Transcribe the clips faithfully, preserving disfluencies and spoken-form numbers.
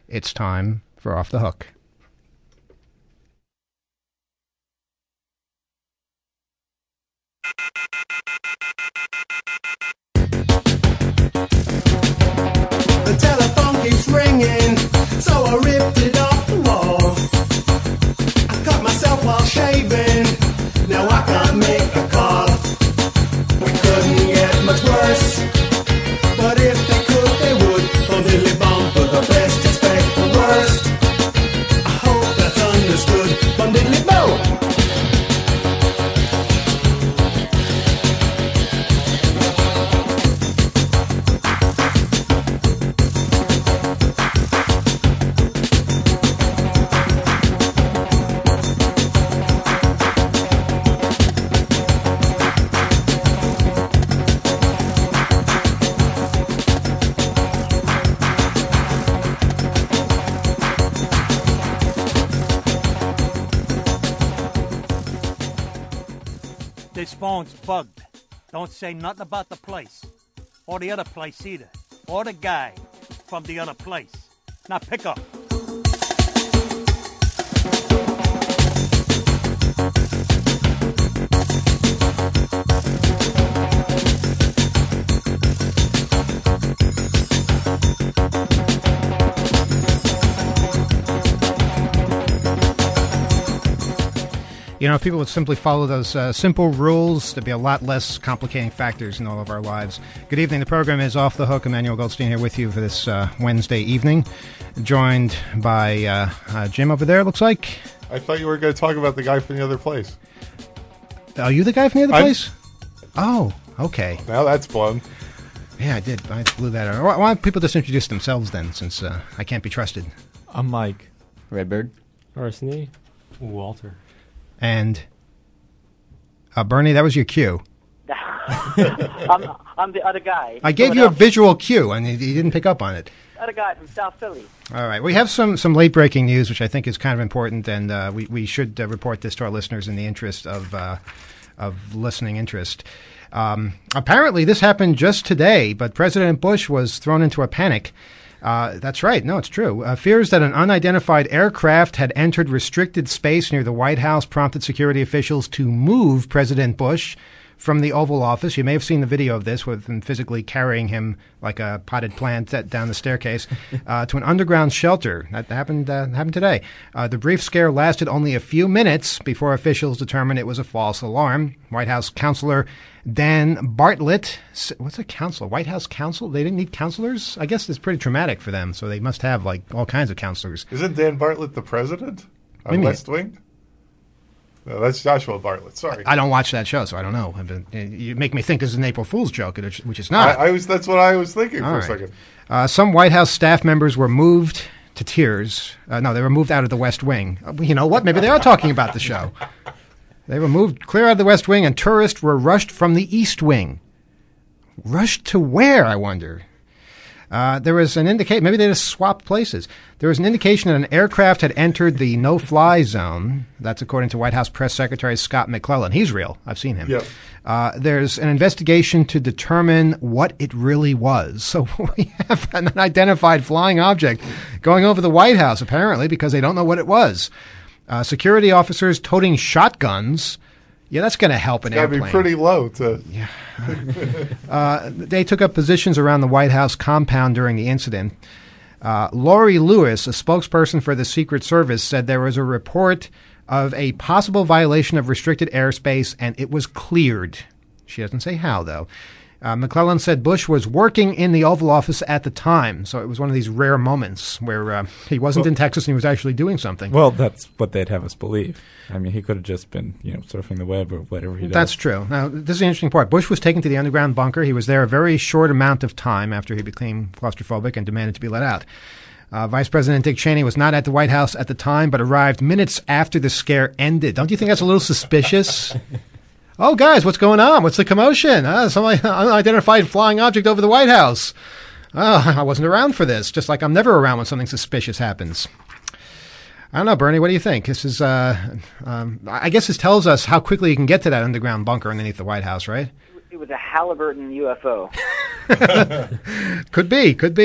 It's time for Off the Hook. The telephone keeps ringing, so I ripped it off the wall. I cut myself while shaving, now I can't make a call. We couldn't get much worse, but if they could, they would. Bum diddly bum, for the best expect the worst. I hope that's understood. Bum diddly bum. This phone's bugged. Don't say nothing about the place. Or the other place either. Or the guy from the other place. Now pick up. You know, if people would simply follow those uh, simple rules, there'd be a lot less complicating factors in all of our lives. Good evening. The program is Off the Hook. Emmanuel Goldstein here with you for this uh, Wednesday evening, joined by uh, uh, Jim over there, it looks like. I thought you were going to talk about the guy from the other place. Are you the guy from the other I'm... place? Oh, okay. Now that's blown. Yeah, I did. I blew that out. Why, why don't people just introduce themselves then, since uh, I can't be trusted? I'm Mike. Redbird. Arseny. Walter. And uh, Bernie, that was your cue. I'm, I'm the other guy. I gave you a visual cue, and you, you didn't pick up on it. Other guy from South Philly. All right. We have some, some late-breaking news, which I think is kind of important, and uh, we, we should uh, report this to our listeners in the interest of, uh, of listening interest. Um, apparently, this happened just today, but President Bush was thrown into a panic. Uh, that's right. No, it's true. Uh, fears that an unidentified aircraft had entered restricted space near the White House prompted security officials to move President Bush from the Oval Office. You may have seen the video of this with them physically carrying him like a potted plant down the staircase uh, to an underground shelter. That happened uh, happened today. Uh, the brief scare lasted only a few minutes before officials determined it was a false alarm. White House counselor Dan Bartlett, what's a counselor? White House counsel? They didn't need counselors? I guess it's pretty traumatic for them, so they must have like all kinds of counselors. Isn't Dan Bartlett the president on West Wing? No, that's Joshua Bartlett. Sorry, I don't watch that show, so I don't know. You make me think this is an April Fool's joke, which is not. I, I was. That's what I was thinking all for right. a second. Uh, some White House staff members were moved to tears. Uh, no, they were moved out of the West Wing. Uh, you know what? Maybe they are talking about the show. They were moved clear out of the West Wing, and tourists were rushed from the East Wing. Rushed to where, I wonder? Uh, there was an indication, maybe they just swapped places. There was an indication that an aircraft had entered the no-fly zone. That's according to White House Press Secretary Scott McClellan. He's real. I've seen him. Yep. Uh, there's an investigation to determine what it really was. So we have an unidentified flying object going over the White House, apparently, because they don't know what it was. Uh, security officers toting shotguns. Yeah, that's going to help an it's airplane. Got to be pretty low to. Yeah. uh, they took up positions around the White House compound during the incident. Uh, Lori Lewis, a spokesperson for the Secret Service, said there was a report of a possible violation of restricted airspace, and it was cleared. She doesn't say how, though. Uh, McClellan said Bush was working in the Oval Office at the time, so it was one of these rare moments where uh, he wasn't well, in Texas and he was actually doing something. Well, that's what they'd have us believe. I mean, he could have just been, you know, surfing the web or whatever he does. That's true. Now, this is the interesting part. Bush was taken to the underground bunker. He was there a very short amount of time after he became claustrophobic and demanded to be let out. Uh, Vice President Dick Cheney was not at the White House at the time, but arrived minutes after the scare ended. Don't you think that's a little suspicious? Oh, guys, what's going on? What's the commotion? Uh, some unidentified flying object over the White House. Oh, I wasn't around for this, just like I'm never around when something suspicious happens. I don't know, Bernie, what do you think? This is, uh, um, I guess this tells us how quickly you can get to that underground bunker underneath the White House, right? It was a Halliburton U F O. Could be, could be.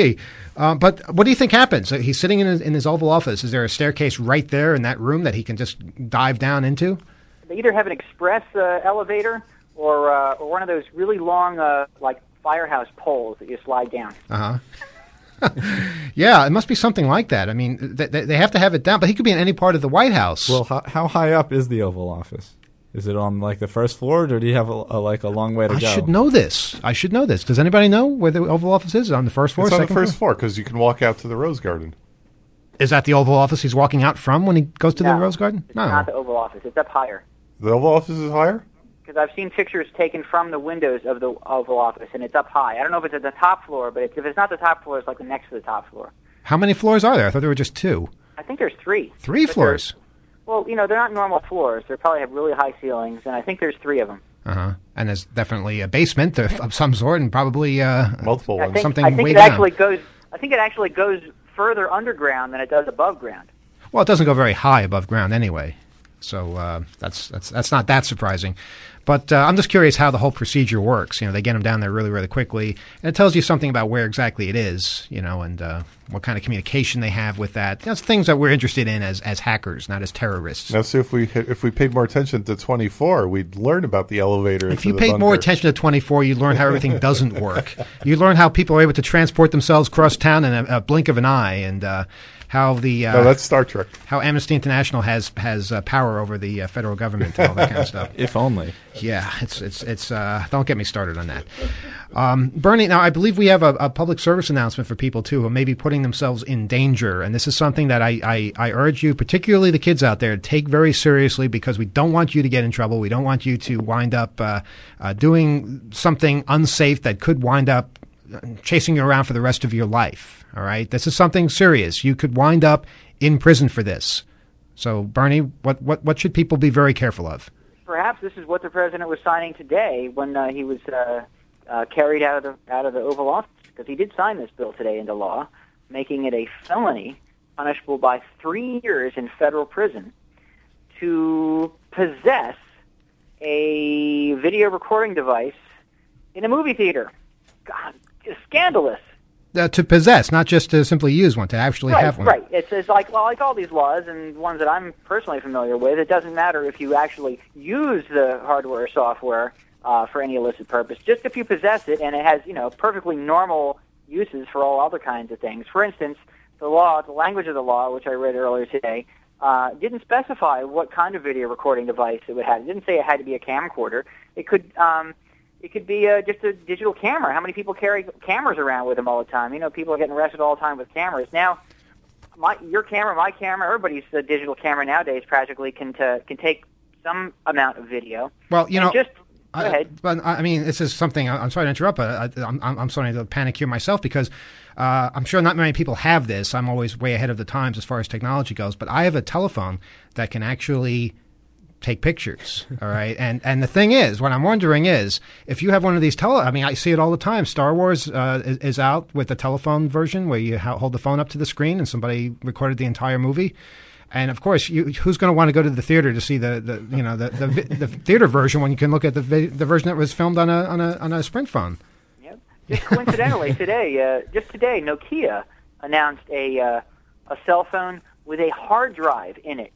Uh, but what do you think happens? Uh, He's sitting in his, in his Oval Office. Is there a staircase right there in that room that he can just dive down into? They either have an express uh, elevator or uh, or one of those really long, uh, like firehouse poles that you slide down. Uh huh. Yeah, it must be something like that. I mean, th- th- they have to have it down, but he could be in any part of the White House. Well, how, how high up is the Oval Office? Is it on like the first floor, or do you have a, a, like a long way to I go? I should know this. I should know this. Does anybody know where the Oval Office is? On the first floor? It's on the second first floor because you can walk out to the Rose Garden. Is that the Oval Office he's walking out from when he goes to No, the Rose Garden? It's not the Oval Office. It's up higher. The Oval Office is higher? Because I've seen pictures taken from the windows of the Oval Office, and it's up high. I don't know if it's at the top floor, but it's, if it's not the top floor, it's like the next to the top floor. How many floors are there? I thought there were just two. I think there's three. Three But floors? there's- Well, you know, they're not normal floors. They probably have really high ceilings, and I think there's three of them. Uh-huh. And there's definitely a basement of, of some sort and probably uh, Multiple I ones. think, something I think way it down. actually goes. I think it actually goes further underground than it does above ground. Well, it doesn't go very high above ground anyway. So uh, that's that's that's not that surprising. But uh, I'm just curious how the whole procedure works. You know, they get them down there really, really quickly, and it tells you something about where exactly it is, you know, and uh, what kind of communication they have with that. That's things that we're interested in as, as hackers, not as terrorists. Now, see, if we if we paid more attention to twenty-four, we'd learn about the elevator. If into you the paid bunker. more attention to twenty-four, you'd learn how everything doesn't work. You'd learn how people are able to transport themselves across town in a, a blink of an eye, and uh, how the uh, No, that's Star Trek. how Amnesty International has has uh, power over the uh, federal government and all that kind of stuff. If only. Yeah, it's it's it's. Uh, don't get me started on that, um, Bernie. Now, I believe we have a, a public service announcement for people too who may be putting themselves in danger, and this is something that I, I I urge you, particularly the kids out there, to take very seriously because we don't want you to get in trouble. We don't want you to wind up uh, uh, doing something unsafe that could wind up chasing you around for the rest of your life. All right, this is something serious. You could wind up in prison for this. So, Bernie, what what what should people be very careful of? Perhaps this is what the president was signing today when uh, he was uh, uh, carried out of the out of the Oval Office, because he did sign this bill today into law, making it a felony punishable by three years in federal prison to possess a video recording device in a movie theater. God, it's scandalous. Uh, to possess, not just to simply use one, to actually Right, have one. right. It's, it's like well, like all these laws and ones that I'm personally familiar with. It doesn't matter if you actually use the hardware or software uh, for any illicit purpose. Just if you possess it, and it has you know perfectly normal uses for all other kinds of things. For instance, the law, the language of the law, which I read earlier today, uh, didn't specify what kind of video recording device it would have. It didn't say it had to be a camcorder. It could. Um, It could be uh, just a digital camera. How many people carry cameras around with them all the time? You know, people are getting arrested all the time with cameras. Now, my your camera, my camera, everybody's uh, digital camera nowadays practically can t- can take some amount of video. Well, you And know, just go I, ahead. But I mean, this is something. I'm sorry to interrupt, but I, I'm, I'm starting to panic here myself because uh, I'm sure not many people have this. I'm always way ahead of the times as far as technology goes. But I have a telephone that can actually take pictures. All right. And and the thing is, what I'm wondering is, if you have one of these tele, I mean, I see it all the time. Star Wars uh, is, is out with the telephone version where you ha- hold the phone up to the screen and somebody recorded the entire movie. And of course, you, who's going to want to go to the theater to see the, the you know the, the the theater version when you can look at the vi- the version that was filmed on a on a on a Sprint phone? Yep. Just coincidentally, today, uh, just today, Nokia announced a uh, a cell phone with a hard drive in it.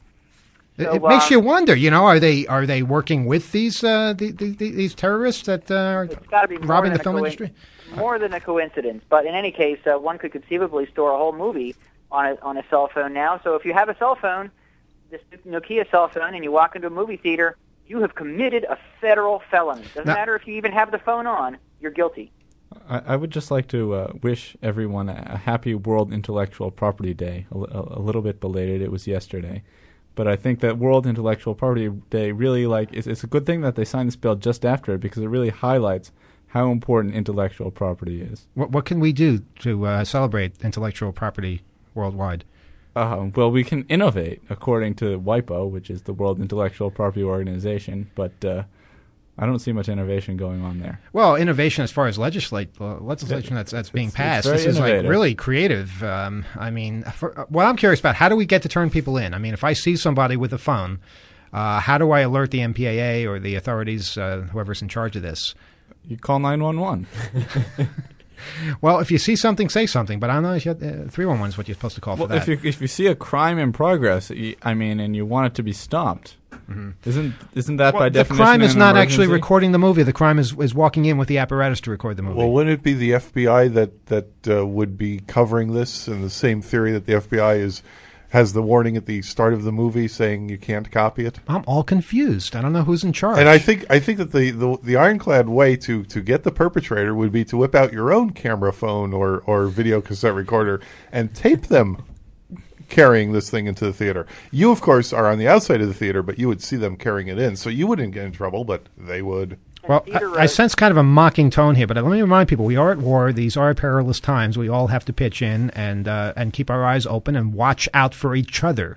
It, So, it makes um, you wonder. You know, are they are they working with these uh, the, the, the, these terrorists that uh, are It's got to be more robbing than the a film coin- industry? More than a coincidence, but in any case, uh, one could conceivably store a whole movie on a, on a cell phone now. So if you have a cell phone, this Nokia cell phone, and you walk into a movie theater, you have committed a federal felony. Doesn't Now- matter if you even have the phone on, you're guilty. I, I would just like to uh, wish everyone a, a happy World Intellectual Property Day. A, a, a little bit belated. It was yesterday. But I think that World Intellectual Property Day really, like, it's, it's a good thing that they signed this bill just after it because it really highlights how important intellectual property is. What what can we do to uh, celebrate intellectual property worldwide? Uh, well, we can innovate, according to WIPO, which is the World Intellectual Property Organization, but uh, I don't see much innovation going on there. Well, innovation as far as legislate, uh, legislation that's that's being It's- it's passed. very This is like innovative. really creative. Um, I mean, for, uh, what I'm curious about, how do we get to turn people in? I mean, if I see somebody with a phone, uh, how do I alert the M P A A or the authorities, uh, whoever's in charge of this? You call nine one one. Well, if you see something, say something. But I don't know if you uh, three one one is what you're supposed to call Well, for that. if you if you see a crime in progress, you, I mean, and you want it to be stopped, mm-hmm. isn't isn't that well, by the definition crime is an not emergency? actually recording the movie. The crime is is walking in with the apparatus to record the movie. Well, wouldn't it be the F B I that that uh, would be covering this in the same theory that the F B I is has the warning at the start of the movie saying you can't copy it? I'm all confused. I don't know who's in charge. And I think I think that the, the, the ironclad way to, to get the perpetrator would be to whip out your own camera phone or, or video cassette recorder and tape them carrying this thing into the theater. You, of course, are on the outside of the theater, but you would see them carrying it in. So you wouldn't get in trouble, but they would. Well, I, I sense kind of a mocking tone here, but let me remind people, we are at war. These are perilous times. We all have to pitch in and uh, and keep our eyes open and watch out for each other.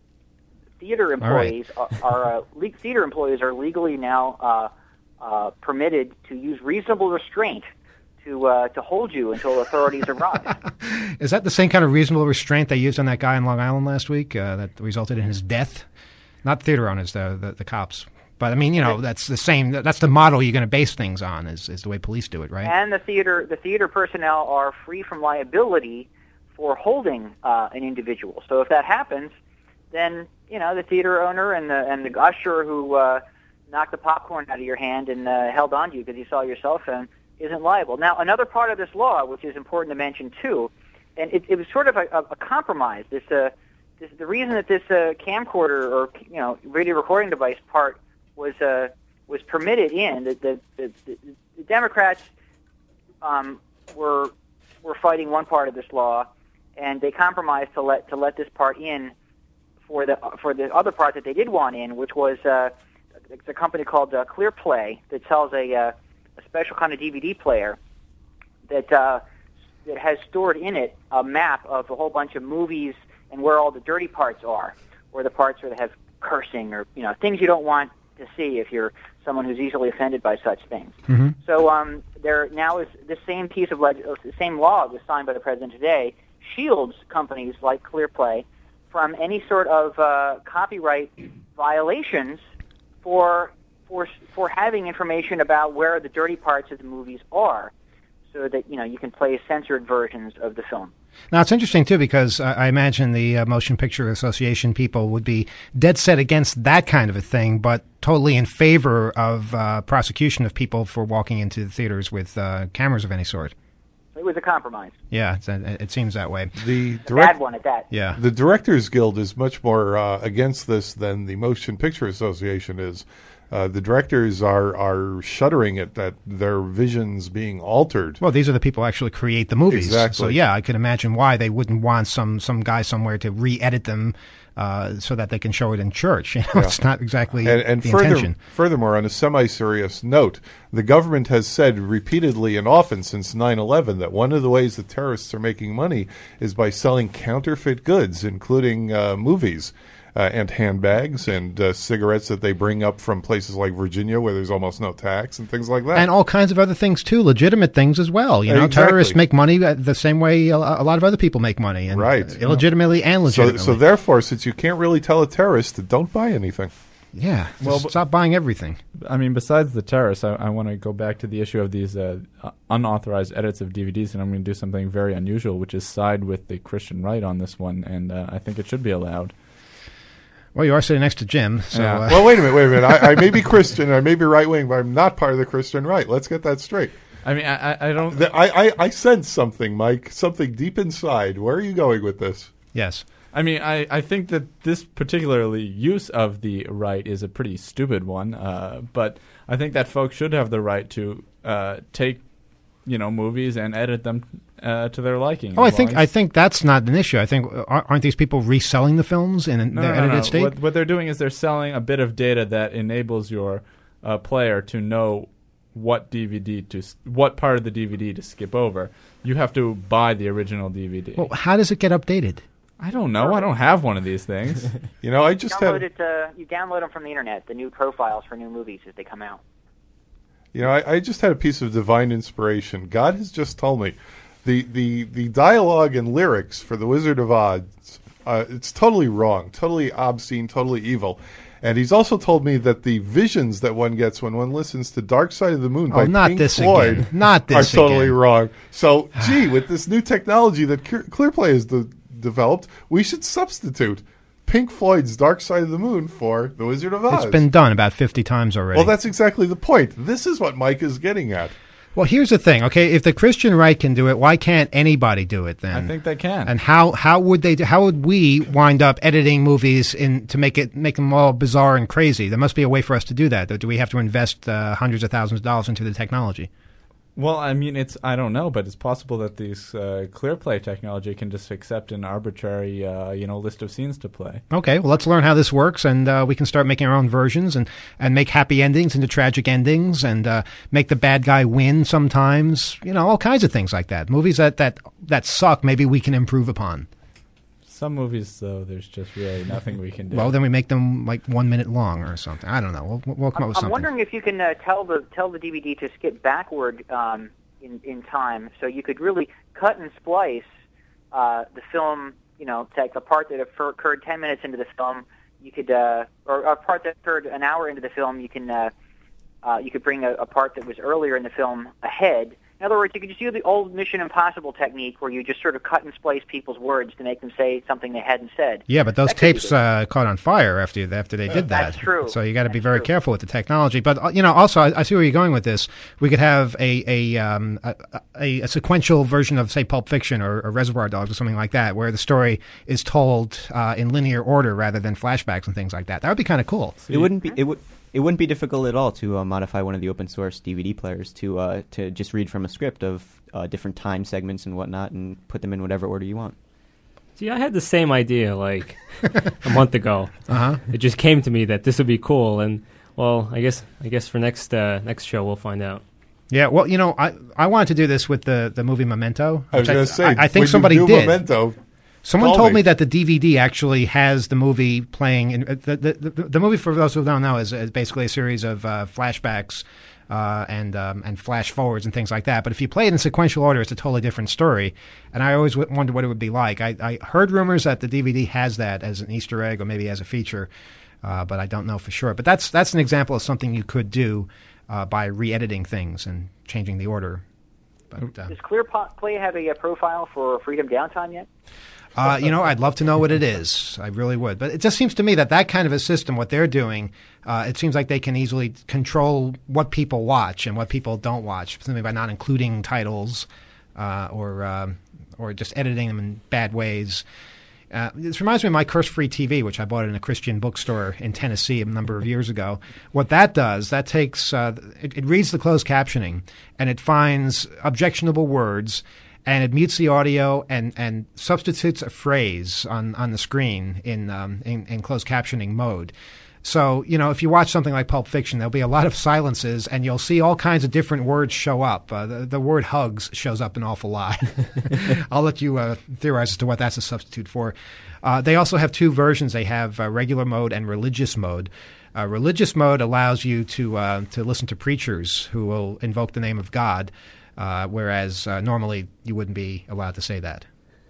Theater employees right. are, are uh, le- theater employees are legally now uh, uh, permitted to use reasonable restraint to uh, to hold you until authorities arrive. Is that the same kind of reasonable restraint they used on that guy in Long Island last week uh, that resulted in his death? Not theater owners, the, the the cops. But I mean, you know, that's the same. That's the model you're going to base things on. Is, is the way police do it, right? And the theater, the theater personnel are free from liability for holding uh, an individual. So if that happens, then you know the theater owner and the and the usher who uh, knocked the popcorn out of your hand and uh, held on to you because he saw your cell phone isn't liable. Now, another part of this law, which is important to mention too, and it, it was sort of a, a compromise. This, uh, this the reason that this uh, camcorder or you know radio recording device part was uh, was permitted in. The, the, the, the Democrats um, were were fighting one part of this law, and they compromised to let to let this part in for the for the other part that they did want in, which was uh, it's a company called uh, ClearPlay that sells a uh, a special kind of D V D player that uh, that has stored in it a map of a whole bunch of movies and where all the dirty parts are, or the parts where they have cursing or you know things you don't want to see if you're someone who's easily offended by such things. Mm-hmm. So um, there now is the same piece of leg- the same law was signed by the president today shields companies like ClearPlay from any sort of uh, copyright violations for for for having information about where the dirty parts of the movies are, so that you know you can play censored versions of the film. Now, it's interesting, too, because uh, I imagine the uh, Motion Picture Association people would be dead set against that kind of a thing, but totally in favor of uh, prosecution of people for walking into the theaters with uh, cameras of any sort. It was a compromise. Yeah, it's a, it seems that way. The A direct, bad one at that. Yeah. The Directors Guild is much more uh, against this than the Motion Picture Association is. Uh, the directors are, are shuddering at that their visions being altered. Well, these are the people who actually create the movies. Exactly. So, yeah, I can imagine why they wouldn't want some, some guy somewhere to re-edit them uh, so that they can show it in church. You know, Yeah. It's not exactly And, and the further, intention. furthermore, on a semi-serious note, the government has said repeatedly and often since nine eleven that one of the ways that terrorists are making money is by selling counterfeit goods, including uh, movies. Uh, and handbags and uh, cigarettes that they bring up from places like Virginia where there's almost no tax and things like that. And all kinds of other things, too, legitimate things as well. You know, Exactly. terrorists make money the same way a, a lot of other people make money. And Right. illegitimately and so, legitimately. so therefore, since you can't really tell a terrorist, don't buy anything. Yeah, Well, just but- stop buying everything. I mean, besides the terrorists, I, I want to go back to the issue of these uh, unauthorized edits of D V Ds, and I'm going to do something very unusual, which is side with the Christian right on this one, and uh, I think it should be allowed. Well, you are sitting next to Jim, so Yeah. uh, Well, wait a minute, wait a minute. I, I may be Christian, I may be right-wing, but I'm not part of the Christian right. Let's get that straight. I mean, I, I- I don't. The- I, I, I sense something, Mike, something deep inside. Where are you going with this? yes. I mean, I, I think that this particularly use of the right is a pretty stupid one, uh, but I think that folks should have the right to uh, take, you know, movies and edit them uh, to their liking. Oh, I as think long I as- think that's not an issue. I think uh, aren't these people reselling the films in No, their no, no, edited no. state? What, what they're doing is they're selling a bit of data that enables your uh, player to know what D V D to s- what part of the D V D to skip over. You have to buy the original D V D. Well, how does it get updated? I don't know. I don't have one of these things. You know, I just Download had, it. Uh, you download them from the internet. The new profiles for new movies as they come out. you know, I, I just had a piece of divine inspiration. God has just told me the the the dialogue and lyrics for The Wizard of Oz. Uh, it's totally wrong, totally obscene, totally evil. And he's also told me that the visions that one gets when one listens to Dark Side of the Moon Oh, by not Pink this Floyd again. Not this are totally again. wrong. So, gee, with this new technology that Clear- Clearplay has de- developed, we should substitute Pink Floyd's Dark Side of the Moon for The Wizard of Oz. It's been done about fifty times already. Well, that's exactly the point. This is what Mike is getting at. Well, here's the thing, okay? If the Christian right can do it, why can't anybody do it then? I think they can. And how, how would they do, how would we wind up editing movies in to make it make them all bizarre and crazy? There must be a way for us to do that. Or do we have to invest uh, hundreds of thousands of dollars into the technology? Well, I mean, it's I don't know, but it's possible that these uh, ClearPlay technology can just accept an arbitrary, uh, you know, list of scenes to play. Okay, well, let's learn how this works, and uh, we can start making our own versions and, and make happy endings into tragic endings, and uh, make the bad guy win sometimes. You know, all kinds of things like that. Movies that that that suck, maybe we can improve upon. Some movies, though, there's just really nothing we can do. Well, then we make them like one minute long or something. I don't know. We'll, we'll come I'm, up with I'm something. wondering if you can uh, tell the tell the D V D to skip backward um, in in time, so you could really cut and splice uh, the film. You know, take a part that occurred ten minutes into the film. You could, uh, or a part that occurred an hour into the film. You can, uh, uh, you could bring a, a part that was earlier in the film ahead. In other words, you could just use the old Mission Impossible technique where you just sort of cut and splice people's words to make them say something they hadn't said. Yeah, but those That could be tapes good. uh, caught on fire after after they did that. That's true. So you got to be That's very true. careful with the technology. But uh, you know, also I, I see where you're going with this. We could have a a um, a, a, a sequential version of, say, Pulp Fiction or, or Reservoir Dogs or something like that, where the story is told uh, in linear order rather than flashbacks and things like that. That would be kind of cool. It wouldn't be it would it wouldn't be difficult at all to uh, modify one of the open source D V D players to uh, to just read from a script of uh, different time segments and whatnot and put them in whatever order you want. See, I had the same idea like a month ago. Uh-huh. It just came to me that this would be cool, and well, I guess I guess for next uh, next show we'll find out. Yeah, well, you know, I I wanted to do this with the, the movie Memento. I was which going to say, I, I think when somebody you do did. Memento, Someone Call told me. me that the D V D actually has the movie playing. In, uh, the, the, the, the movie, for those who don't know, is, is basically a series of uh, flashbacks uh, and um, and flash forwards and things like that. But if you play it in sequential order, it's a totally different story. And I always w- wondered what it would be like. I, I heard rumors that the D V D has that as an Easter egg or maybe as a feature, uh, but I don't know for sure. But that's that's an example of something you could do uh, by re-editing things and changing the order. But, uh, Does ClearPlay have a, uh profile for Freedom Downtime yet? Uh, you know, I'd love to know what it is. I really would. But it just seems to me that that kind of a system, what they're doing, uh, it seems like they can easily control what people watch and what people don't watch, simply by not including titles uh, or um, or just editing them in bad ways. Uh, this reminds me of my Curse-Free T V, which I bought in a Christian bookstore in Tennessee a number of years ago. What that does, that takes uh, it, it reads the closed captioning and it finds objectionable words. And it mutes the audio and, and substitutes a phrase on, on the screen in, um, in in closed captioning mode. So, you know, if you watch something like Pulp Fiction, there'll be a lot of silences, and you'll see all kinds of different words show up. Uh, the, the word hugs shows up an awful lot. I'll let you uh, theorize as to what that's a substitute for. Uh, they also have two versions. They have uh, regular mode and religious mode. Uh, religious mode allows you to uh, to listen to preachers who will invoke the name of God. Uh, whereas uh, normally you wouldn't be allowed to say that.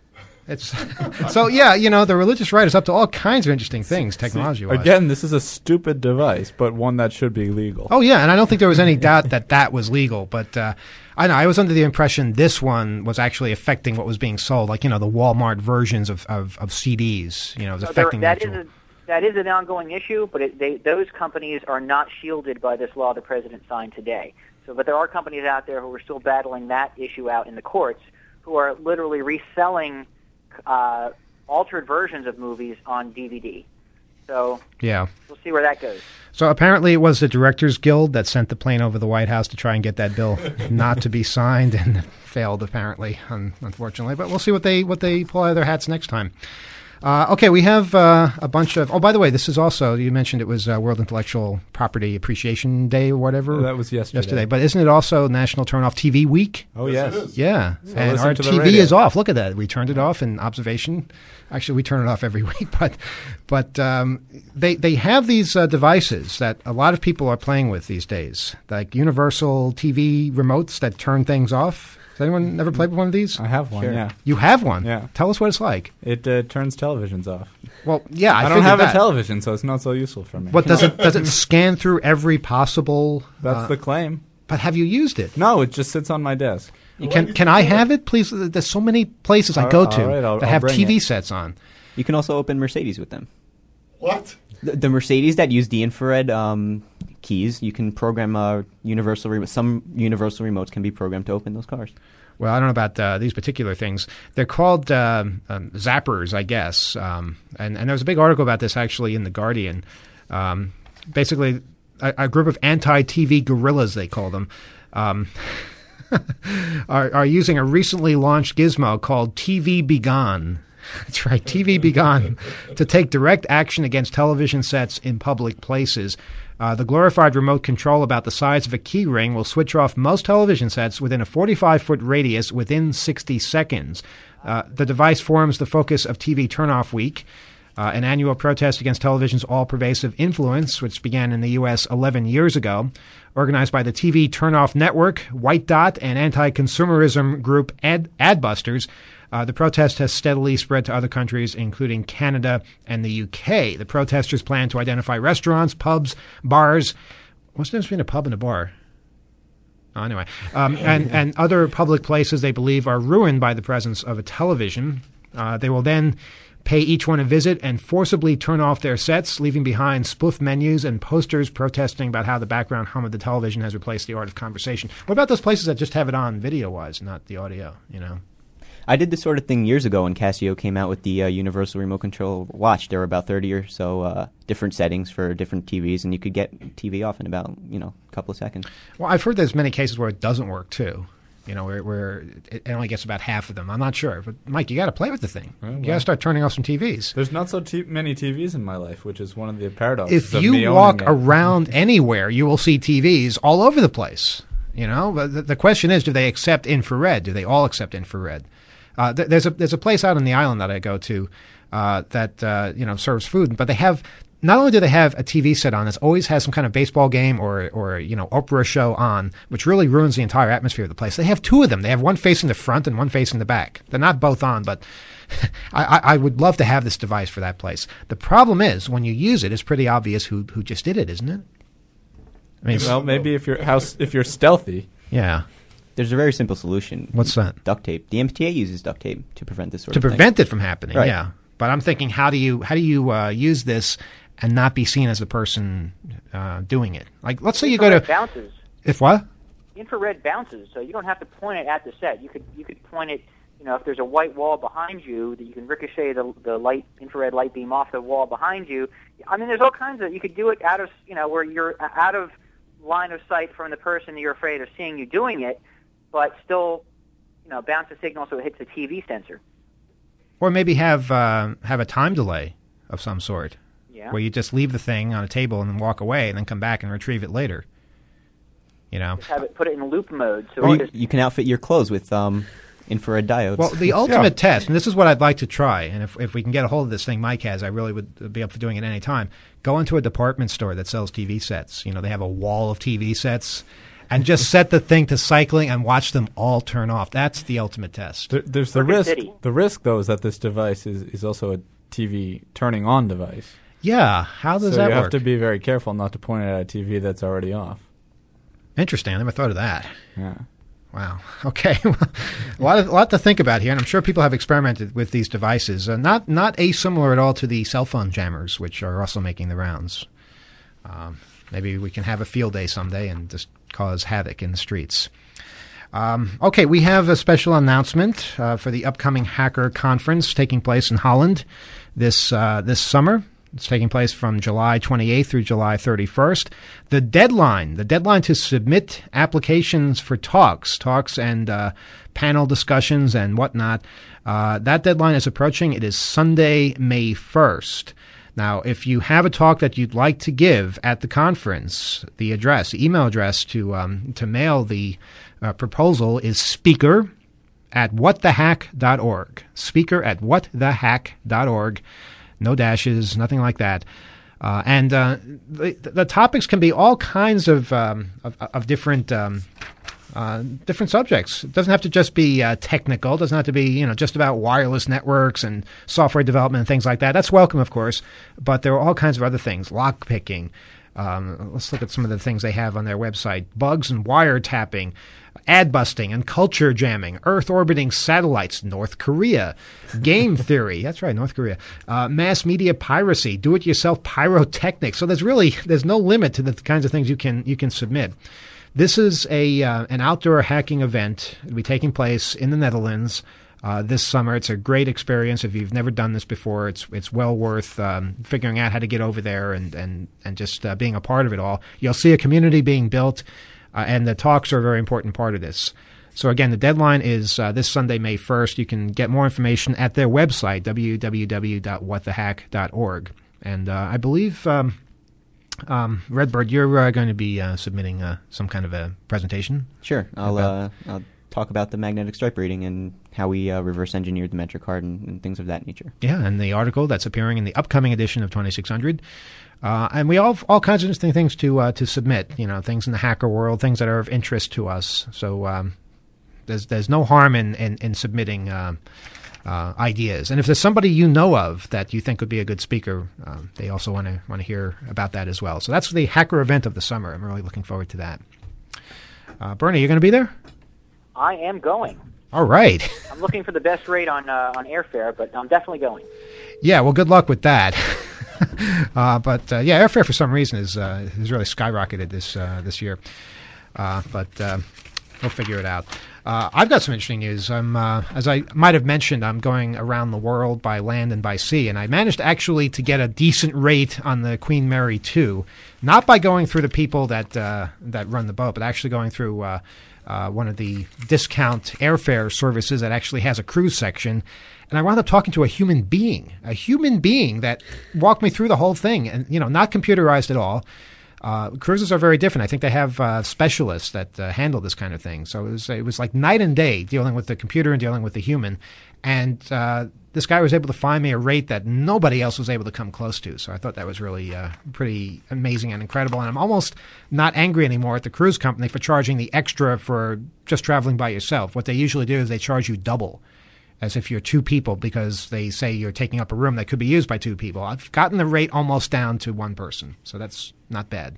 It's so yeah, you know, the religious right is up to all kinds of interesting things technology-wise. Again, this is a stupid device, but one that should be legal. Oh yeah, and I don't think there was any doubt that that was legal. But uh, I know I was under the impression this one was actually affecting what was being sold, like you know the Walmart versions of, of, of C Ds. You know, it was So there- affecting that the is actual. a, that is an ongoing issue, but it, they, those companies are not shielded by this law the president signed today. So, but there are companies out there who are still battling that issue out in the courts, who are literally reselling uh, altered versions of movies on D V D. So Yeah. we'll see where that goes. So apparently it was the Directors Guild that sent the plane over the White House to try and get that bill not to be signed, and it failed apparently, un- unfortunately. But we'll see what they what they pull out of their hats next time. Uh, okay, we have uh, a bunch of... Oh, by the way, this is also... You mentioned it was uh, World Intellectual Property Appreciation Day or whatever. That was yesterday. Yesterday. But isn't it also National Turn Off T V Week? Oh, yes. Yeah. and listen our to the T V radio. is off. Look at that. We turned it off in observation. Actually, we turn it off every week. But but um, they, they have these uh, devices that a lot of people are playing with these days, like universal T V remotes that turn things off. Has anyone ever played with one of these? I have one. Sure. Yeah. You have one. Yeah. Tell us what it's like. It uh, turns televisions off. Well, yeah, I, I, don't figured have that. a television, so it's not so useful for me. What does it? Does it scan through every possible? That's uh, the claim. But have you used it? No, it just sits on my desk. Can Can I have it, please? There's so many places I All- go all to right, I'll- that I'll have bring T V it. sets on. You can also open Mercedes with them. What? The, the Mercedes that use the infrared um, keys, you can program uh, universal remote. Some universal remotes can be programmed to open those cars. Well, I don't know about uh, these particular things. They're called um, um, zappers, I guess. Um, and, and there was a big article about this actually in The Guardian. Um, basically, a, a group of anti-T V guerrillas, they call them, um, are, are using a recently launched gizmo called T V Be Gone. That's right, T V Be Gone, to take direct action against television sets in public places. Uh, the glorified remote control about the size of a key ring will switch off most television sets within a forty-five foot radius within sixty seconds. Uh, the device forms the focus of T V Turnoff Week, uh, an annual protest against television's all-pervasive influence, which began in the U S eleven years ago. Organized by the T V Turnoff Network, White Dot, and anti-consumerism group Ad- Adbusters, Uh, the protest has steadily spread to other countries, including Canada and the U K. The protesters plan to identify restaurants, pubs, bars. What's the difference between a pub and a bar? Oh, anyway, um, and, and other public places they believe are ruined by the presence of a television. Uh, they will then pay each one a visit and forcibly turn off their sets, leaving behind spoof menus and posters protesting about how the background hum of the television has replaced the art of conversation. What about those places that just have it on video-wise, not the audio, you know? I did this sort of thing years ago when Casio came out with the uh, universal remote control watch. There were about thirty or so uh, different settings for different T Vs, and you could get T V off in about, you know, a couple of seconds. Well, I've heard there's many cases where it doesn't work, too. You know, where, where it only gets about half of them. I'm not sure. But, Mike, you got to play with the thing. Oh, You wow. got to start turning off some T Vs. There's not so t- many T Vs in my life, which is one of the paradoxes If of me you owning walk it. around anywhere, you will see T Vs all over the place. You know, but the, the question is, do they accept infrared? Do they all accept infrared? Uh, th- there's a there's a place out on the island that I go to uh, that uh, you know serves food, but they have not only do they have a T V set on that always has some kind of baseball game or or you know opera show on, which really ruins the entire atmosphere of the place. They have two of them. They have one facing the front and one facing the back. They're not both on, but I, I, I would love to have this device for that place. The problem is when you use it, it's pretty obvious who who just did it, isn't it? I mean, Well, maybe if you're house if you're stealthy. yeah. There's a very simple solution. What's that? Duct tape. The M T A uses duct tape to prevent this sort To of thing. prevent it from happening, Right. yeah. But I'm thinking, how do you how do you uh, use this and not be seen as the person uh, doing it? Like, let's say you go Infrared to bounces. if what? Infrared bounces, so you don't have to point it at the set. You could you could point it. You know, if there's a white wall behind you, that you can ricochet the the light infrared light beam off the wall behind you. I mean, there's all kinds of. You could do it out of you know where you're out of line of sight from the person that you're afraid of seeing you doing it, but still, you know, bounce the signal so it hits the T V sensor. Or maybe have uh, have a time delay of some sort, Yeah. where you just leave the thing on a table and then walk away and then come back and retrieve it later. You know. Just have it put it in loop mode. So Or it you, you can outfit your clothes with um, infrared diodes. Well, the ultimate test, and this is what I'd like to try, and if if we can get a hold of this thing Mike has, I really would be up for doing it any time. Go into a department store that sells T V sets. You know, they have a wall of T V sets, and just set the thing to cycling and watch them all turn off. That's the ultimate test. There, there's the Perfect risk. City. The risk, though, is that this device is, is also a T V turning on device. Yeah, how does so that you work? have to be very careful not to point it at a T V that's already off. Interesting. I never thought of that. Yeah. Wow. Okay. a lot of, a lot to think about here, and I'm sure people have experimented with these devices. Uh, not not asimilar at all to the cell phone jammers, which are also making the rounds. Um, maybe we can have a field day someday and just cause havoc in the streets. Um, okay, we have a special announcement uh, for the upcoming Hacker Conference taking place in Holland this uh, this summer. It's taking place from July twenty-eighth through July thirty-first. The deadline, the deadline to submit applications for talks, talks and uh, panel discussions and whatnot, uh, that deadline is approaching. It is Sunday, May first. Now, if you have a talk that you'd like to give at the conference, the address, the email address to um, to mail the uh, proposal is speaker at what the hack dot org. Speaker at what the hack dot org. No dashes, nothing like that. Uh, and uh, the, the topics can be all kinds of um, of, of different um, uh, different subjects. It doesn't have to just be uh, technical. It doesn't have to be, you know, just about wireless networks and software development and things like that. That's welcome, of course, but there are all kinds of other things, lock picking. Um, let's look at some of the things they have on their website. Bugs and wiretapping, ad busting and culture jamming, Earth orbiting satellites, North Korea, game theory, that's right, North Korea, uh, mass media piracy, do-it-yourself pyrotechnics. So there's really, there's no limit to the kinds of things you can you can submit. This is a uh, an outdoor hacking event. It'll be taking place in the Netherlands Uh, this summer. It's a great experience. If you've never done this before, it's it's well worth um, figuring out how to get over there and and and just uh, being a part of it all. You'll see a community being built, uh, and the talks are a very important part of this. So again, the deadline is uh, this Sunday, May first. You can get more information at their website, w w w dot what the hack dot org. And uh, I believe, um, um, Redbird, you're uh, going to be uh, submitting uh, some kind of a presentation? Sure. I'll, about- uh, I'll talk about the magnetic stripe reading and how we uh, reverse engineered the Metra card and, and things of that nature. Yeah, and the article that's appearing in the upcoming edition of twenty-six hundred. Uh, and we all have all kinds of interesting things to uh, to submit, you know, things in the hacker world, things that are of interest to us. So um, there's there's no harm in, in, in submitting uh, uh, ideas. And if there's somebody you know of that you think would be a good speaker, um, they also want to want to hear about that as well. So that's the hacker event of the summer. I'm really looking forward to that. Uh, Bernie, you going to be there? I am going. All right. I'm looking for the best rate on uh, on airfare, but I'm definitely going. Yeah, well, good luck with that. uh, but uh, yeah, airfare for some reason is uh, has really skyrocketed this uh, this year. Uh, but uh, we'll figure it out. Uh, I've got some interesting news. I'm, uh, as I might have mentioned, I'm going around the world by land and by sea, and I managed actually to get a decent rate on the Queen Mary two, not by going through the people that uh, that run the boat, but actually going through uh, uh, one of the discount airfare services that actually has a cruise section. And I wound up talking to a human being, a human being that walked me through the whole thing, and you know, not computerized at all. Uh, cruises are very different. I think they have uh, specialists that uh, handle this kind of thing. So it was it was like night and day dealing with the computer and dealing with the human. And uh, this guy was able to find me a rate that nobody else was able to come close to. So I thought that was really uh, pretty amazing and incredible. And I'm almost not angry anymore at the cruise company for charging the extra for just traveling by yourself. What they usually do is they charge you double, as if you're two people, because they say you're taking up a room that could be used by two people. I've gotten the rate almost down to one person, so that's not bad.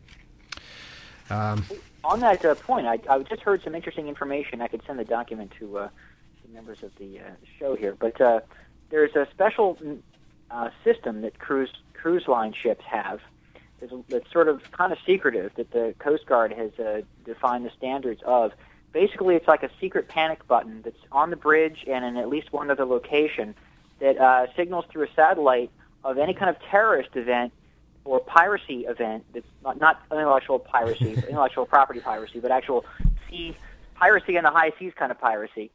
Um, On that uh, point, I, I just heard some interesting information. I could send the document to uh, the members of the uh, show here. But uh, there's a special uh, system that cruise cruise line ships have that's, that's sort of kind of secretive, that the Coast Guard has uh, defined the standards of. Basically, it's like a secret panic button that's on the bridge and in at least one other location that uh, signals through a satellite of any kind of terrorist event or piracy event that's not, not intellectual piracy, intellectual property piracy, but actual sea piracy in the high seas kind of piracy.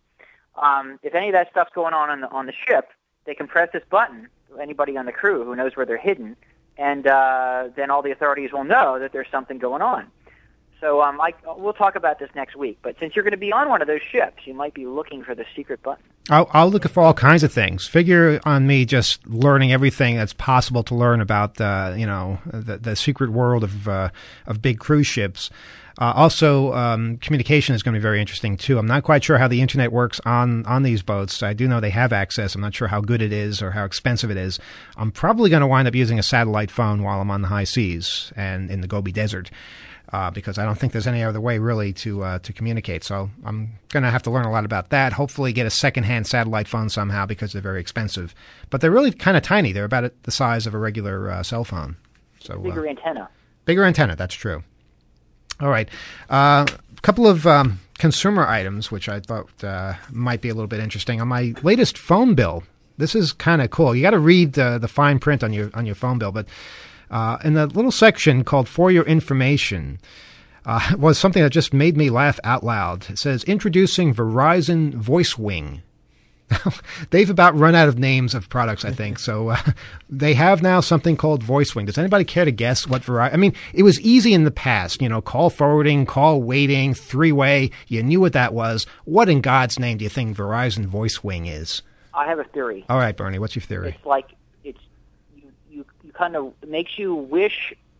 Um, if any of that stuff's going on on the, on the ship, they can press this button, anybody on the crew who knows where they're hidden, and uh, then all the authorities will know that there's something going on. So um, I, we'll talk about this next week. But since you're going to be on one of those ships, you might be looking for the secret button. I'll, I'll look for all kinds of things. Figure on me just learning everything that's possible to learn about, uh, you know, the, the secret world of uh, of big cruise ships. Uh, also, um, communication is going to be very interesting, too. I'm not quite sure how the Internet works on, on these boats. I do know they have access. I'm not sure how good it is or how expensive it is. I'm probably going to wind up using a satellite phone while I'm on the high seas and in the Gobi Desert. Uh, because I don't think there's any other way really to uh, to communicate. So I'm going to have to learn a lot about that. Hopefully get a secondhand satellite phone somehow because they're very expensive. But they're really kind of tiny. They're about the size of a regular uh, cell phone. So Bigger uh, antenna. Bigger antenna, that's true. All right. Uh, a couple of um, consumer items which I thought uh, might be a little bit interesting. On my latest phone bill, this is kind of cool. You got to read uh, the fine print on your on your phone bill, but Uh, in the little section called For Your Information uh, was something that just made me laugh out loud. It says, introducing Verizon VoiceWing. They've about run out of names of products, I think. So uh, they have now something called VoiceWing. Does anybody care to guess what Verizon... I mean, it was easy in the past. You know, call forwarding, call waiting, three-way. You knew what that was. What in God's name do you think Verizon VoiceWing is? I have a theory. All right, Bernie, what's your theory? It's like... kind of makes you wish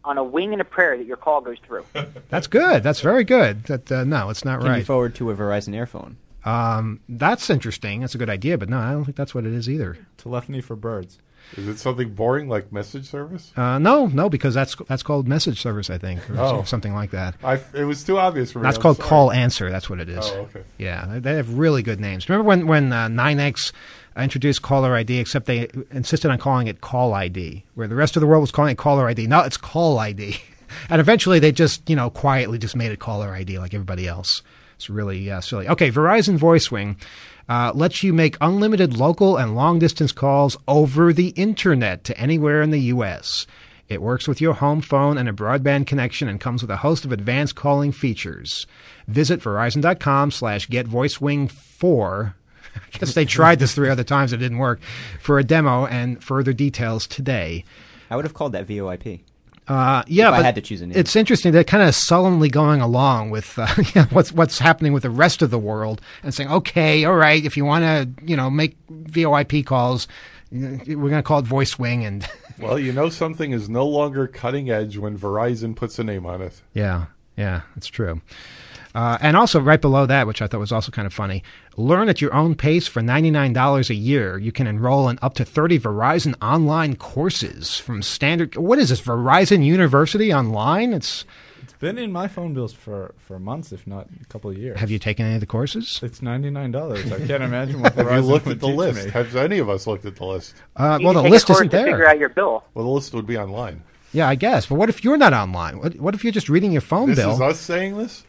on a wing and a prayer that your call goes through. That's good. That's very good. That uh, no, it's not Can right. you forward to a Verizon Airphone? Um, that's interesting. That's a good idea, but no, I don't think that's what it is either. Telephony for birds. Is it something boring like message service? Uh, no, no, because that's that's called message service, I think, or Oh. something like that. I, it was too obvious for me. That's I'm called sorry. call answer. That's what it is. Oh, okay. Yeah, they- they have really good names. Remember when when uh, nine X introduced caller I D, except they insisted on calling it call I D, where the rest of the world was calling it caller I D. Now it's call I D, and eventually they just you know quietly just made it caller I D like everybody else. It's really uh, silly. Okay, Verizon VoiceWing uh, lets you make unlimited local and long-distance calls over the Internet to anywhere in the U S. It works with your home phone and a broadband connection and comes with a host of advanced calling features. Visit Verizon.com slash GetVoiceWing4. I guess they tried this three other times. It didn't work. For a demo and further details today. I would have called that V O I P. Uh, yeah, If I but had to choose a name. it's interesting. They're kind of sullenly going along with uh, you know, what's what's happening with the rest of the world and saying, okay, all right, if you want to, you know, make V O I P calls, you know, we're going to call it VoiceWing. And Well, you know something is no longer cutting edge when Verizon puts a name on it. yeah, yeah, that's true. Uh, and also right below that, which I thought was also kind of funny, learn at your own pace for ninety-nine dollars a year. You can enroll in up to thirty Verizon online courses from standard. What is this, Verizon University Online? It's. It's been in my phone bills for, for months, if not a couple of years. Have you taken any of the courses? It's ninety-nine dollars. I can't imagine what Have Verizon you looked would at the teach list? me. Have any of us looked at the list? Uh, You well, can the take a list course isn't to figure there. out your bill. Well, the list would be online. Yeah, I guess. But what if you're not online? What, what if you're just reading your phone This bill? is us saying this?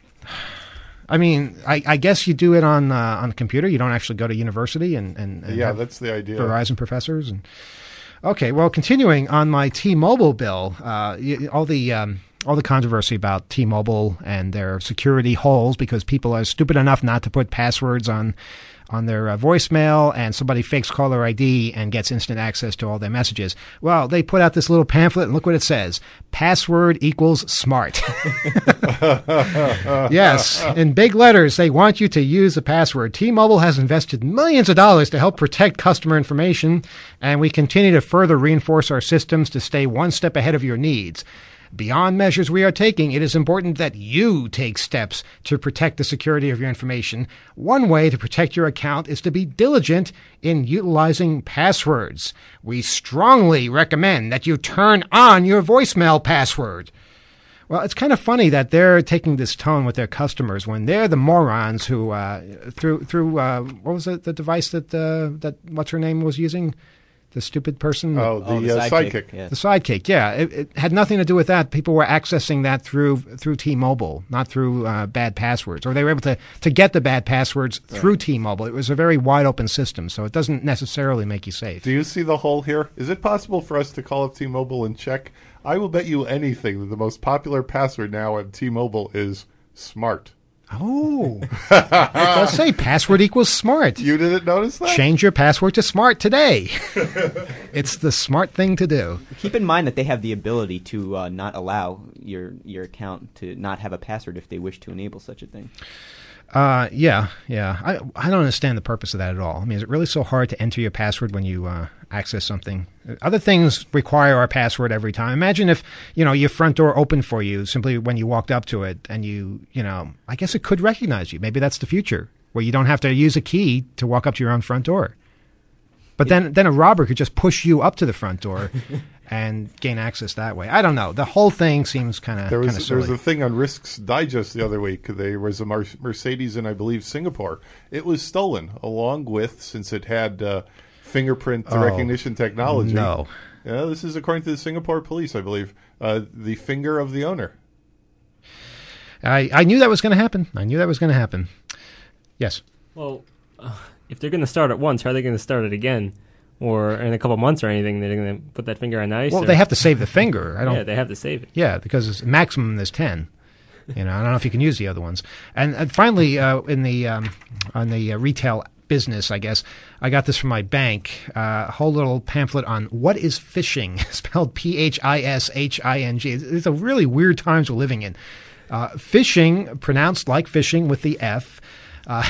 I mean, I, I guess you do it on uh, on the computer. You don't actually go to university and, and, and Yeah, have that's the idea. Verizon professors. And okay, well, continuing on my T-Mobile bill, uh, y- all the um, all the controversy about T-Mobile and their security holes because people are stupid enough not to put passwords on on their uh, voicemail, and somebody fakes caller I D and gets instant access to all their messages. Well, they put out this little pamphlet, and look what it says. Password equals smart. Yes, in big letters, they want you to use the password. T-Mobile has invested millions of dollars to help protect customer information, and we continue to further reinforce our systems to stay one step ahead of your needs. Beyond measures we are taking, it is important that you take steps to protect the security of your information. One way to protect your account is to be diligent in utilizing passwords. We strongly recommend that you turn on your voicemail password. Well, it's kind of funny that they're taking this tone with their customers when they're the morons who, uh, through through uh, what was it, the device that uh, that what's her name was using, the stupid person. Oh, the, Oh, the uh, sidekick, sidekick. yeah. The Sidekick, yeah. It, it had nothing to do with that. People were accessing that through through T-Mobile, not through uh, bad passwords. Or they were able to, to get the bad passwords through T-Mobile. It was a very wide open system, so it doesn't necessarily make you safe. Do you see the hole here? Is it possible for us to call up T-Mobile and check? I will bet you anything that the most popular password now at T-Mobile is smart. Oh. It does say password equals smart. You didn't notice that? Change your password to smart today. It's the smart thing to do. Keep in mind that they have the ability to uh, not allow your your account to not have a password if they wish to enable such a thing. Uh, yeah, yeah. I I don't understand the purpose of that at all. I mean, is it really so hard to enter your password when you uh, access something? Other things require our password every time. Imagine if, you know, your front door opened for you simply when you walked up to it and you, you know, I guess it could recognize you. Maybe that's the future where you don't have to use a key to walk up to your own front door. But then, then a robber could just push you up to the front door and gain access that way. I don't know. The whole thing seems kind of There kind was of there was silly. a thing on Risks Digest the other week. There was a Mar- Mercedes in, I believe, Singapore. It was stolen, along with, since it had uh, fingerprint Oh, recognition technology. no. Yeah, this is according to the Singapore police, I believe. Uh, the finger of the owner. I, I knew that was going to happen. I knew that was going to happen. Yes. Well, uh, if they're going to start it once, how are they going to start it again? Or in a couple months or anything, they're going to put that finger on ice? Well, or- they have to save the finger. I don't. Yeah, they have to save it. Yeah, because it's maximum is ten. You know, I don't know if you can use the other ones. And, and finally, uh, in the um, on the uh, retail business, I guess I got this from my bank. Uh, a whole little pamphlet on what is phishing, spelled P H I S H I N G. It's, it's a really weird times we're living in. Uh, phishing, pronounced like fishing with the F. Uh,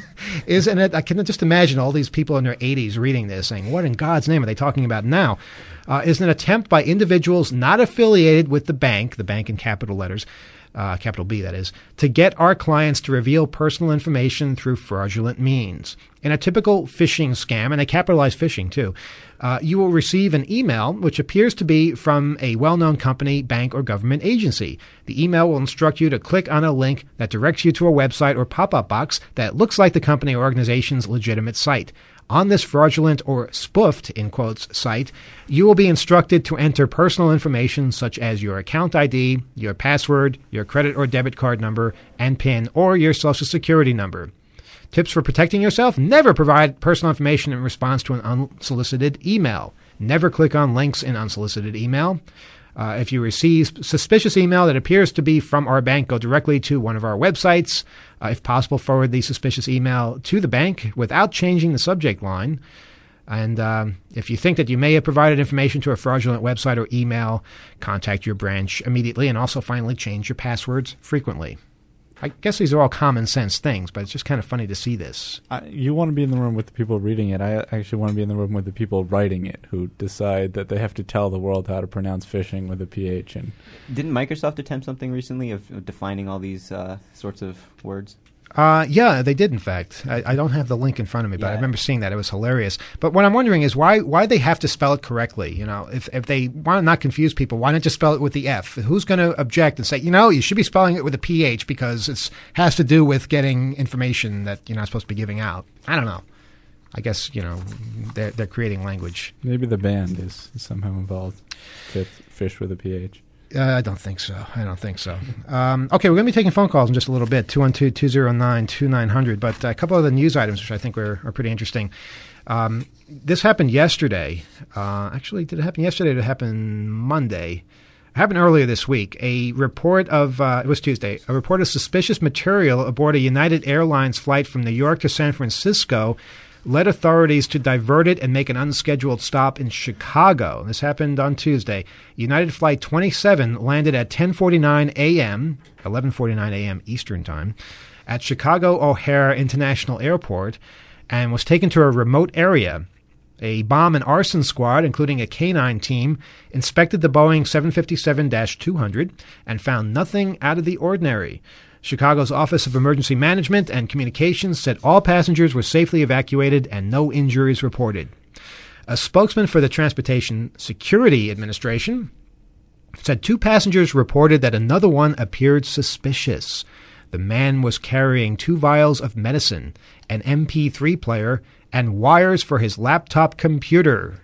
isn't it? I can just imagine all these people in their eighties reading this saying, what in God's name are they talking about now? Uh, is an attempt by individuals not affiliated with the bank, the bank in capital letters, uh, capital B that is, to get our clients to reveal personal information through fraudulent means. In a typical phishing scam, and they capitalize phishing too, uh, you will receive an email which appears to be from a well-known company, bank, or government agency. The email will instruct you to click on a link that directs you to a website or pop-up box that looks like the company or organization's legitimate site. On this fraudulent or spoofed, in quotes, site, you will be instructed to enter personal information such as your account I D, your password, your credit or debit card number and PIN, or your social security number. Tips for protecting yourself: never provide personal information in response to an unsolicited email. Never click on links in unsolicited email. Uh, if you receive suspicious email that appears to be from our bank, go directly to one of our websites. Uh, if possible, forward the suspicious email to the bank without changing the subject line. And um, if you think that you may have provided information to a fraudulent website or email, contact your branch immediately, and also finally change your passwords frequently. I guess these are all common sense things, but it's just kind of funny to see this. I, you want to be in the room with the people reading it. I actually want to be in the room with the people writing it, who decide that they have to tell the world how to pronounce phishing with a P H. And didn't Microsoft attempt something recently of, of defining all these uh, sorts of words? Uh, yeah, they did, in fact. I, I don't have the link in front of me, but Yeah. I remember seeing that. It was hilarious. But what I'm wondering is why why they have to spell it correctly. You know, if if they want to not confuse people, why not just spell it with the F? Who's going to object and say, you know, you should be spelling it with a P H because it has to do with getting information that you're not supposed to be giving out? I don't know. I guess, you know, they're, they're creating language. maybe the band is somehow involved. Fifth fish with a P H. Uh, I don't think so. I don't think so. Um, okay, we're going to be taking phone calls in just a little bit, two one two, two oh nine, two nine hundred. But a couple of the news items, which I think are, are pretty interesting. Um, this happened yesterday. Uh, actually, did it happen yesterday or did it happen Monday? It happened earlier this week. A report of, uh, it was Tuesday, a report of suspicious material aboard a United Airlines flight from New York to San Francisco led authorities to divert it and make an unscheduled stop in Chicago. This happened on Tuesday. United Flight twenty-seven landed at ten forty-nine a.m., eleven forty-nine a.m. Eastern Time, at Chicago O'Hare International Airport and was taken to a remote area. A bomb and arson squad, including a canine team, inspected the Boeing seven fifty-seven dash two hundred and found nothing out of the ordinary. Chicago's Office of Emergency Management and Communications said all passengers were safely evacuated and no injuries reported. A spokesman for the Transportation Security Administration said two passengers reported that another one appeared suspicious. The man was carrying two vials of medicine, an M P three player, and wires for his laptop computer.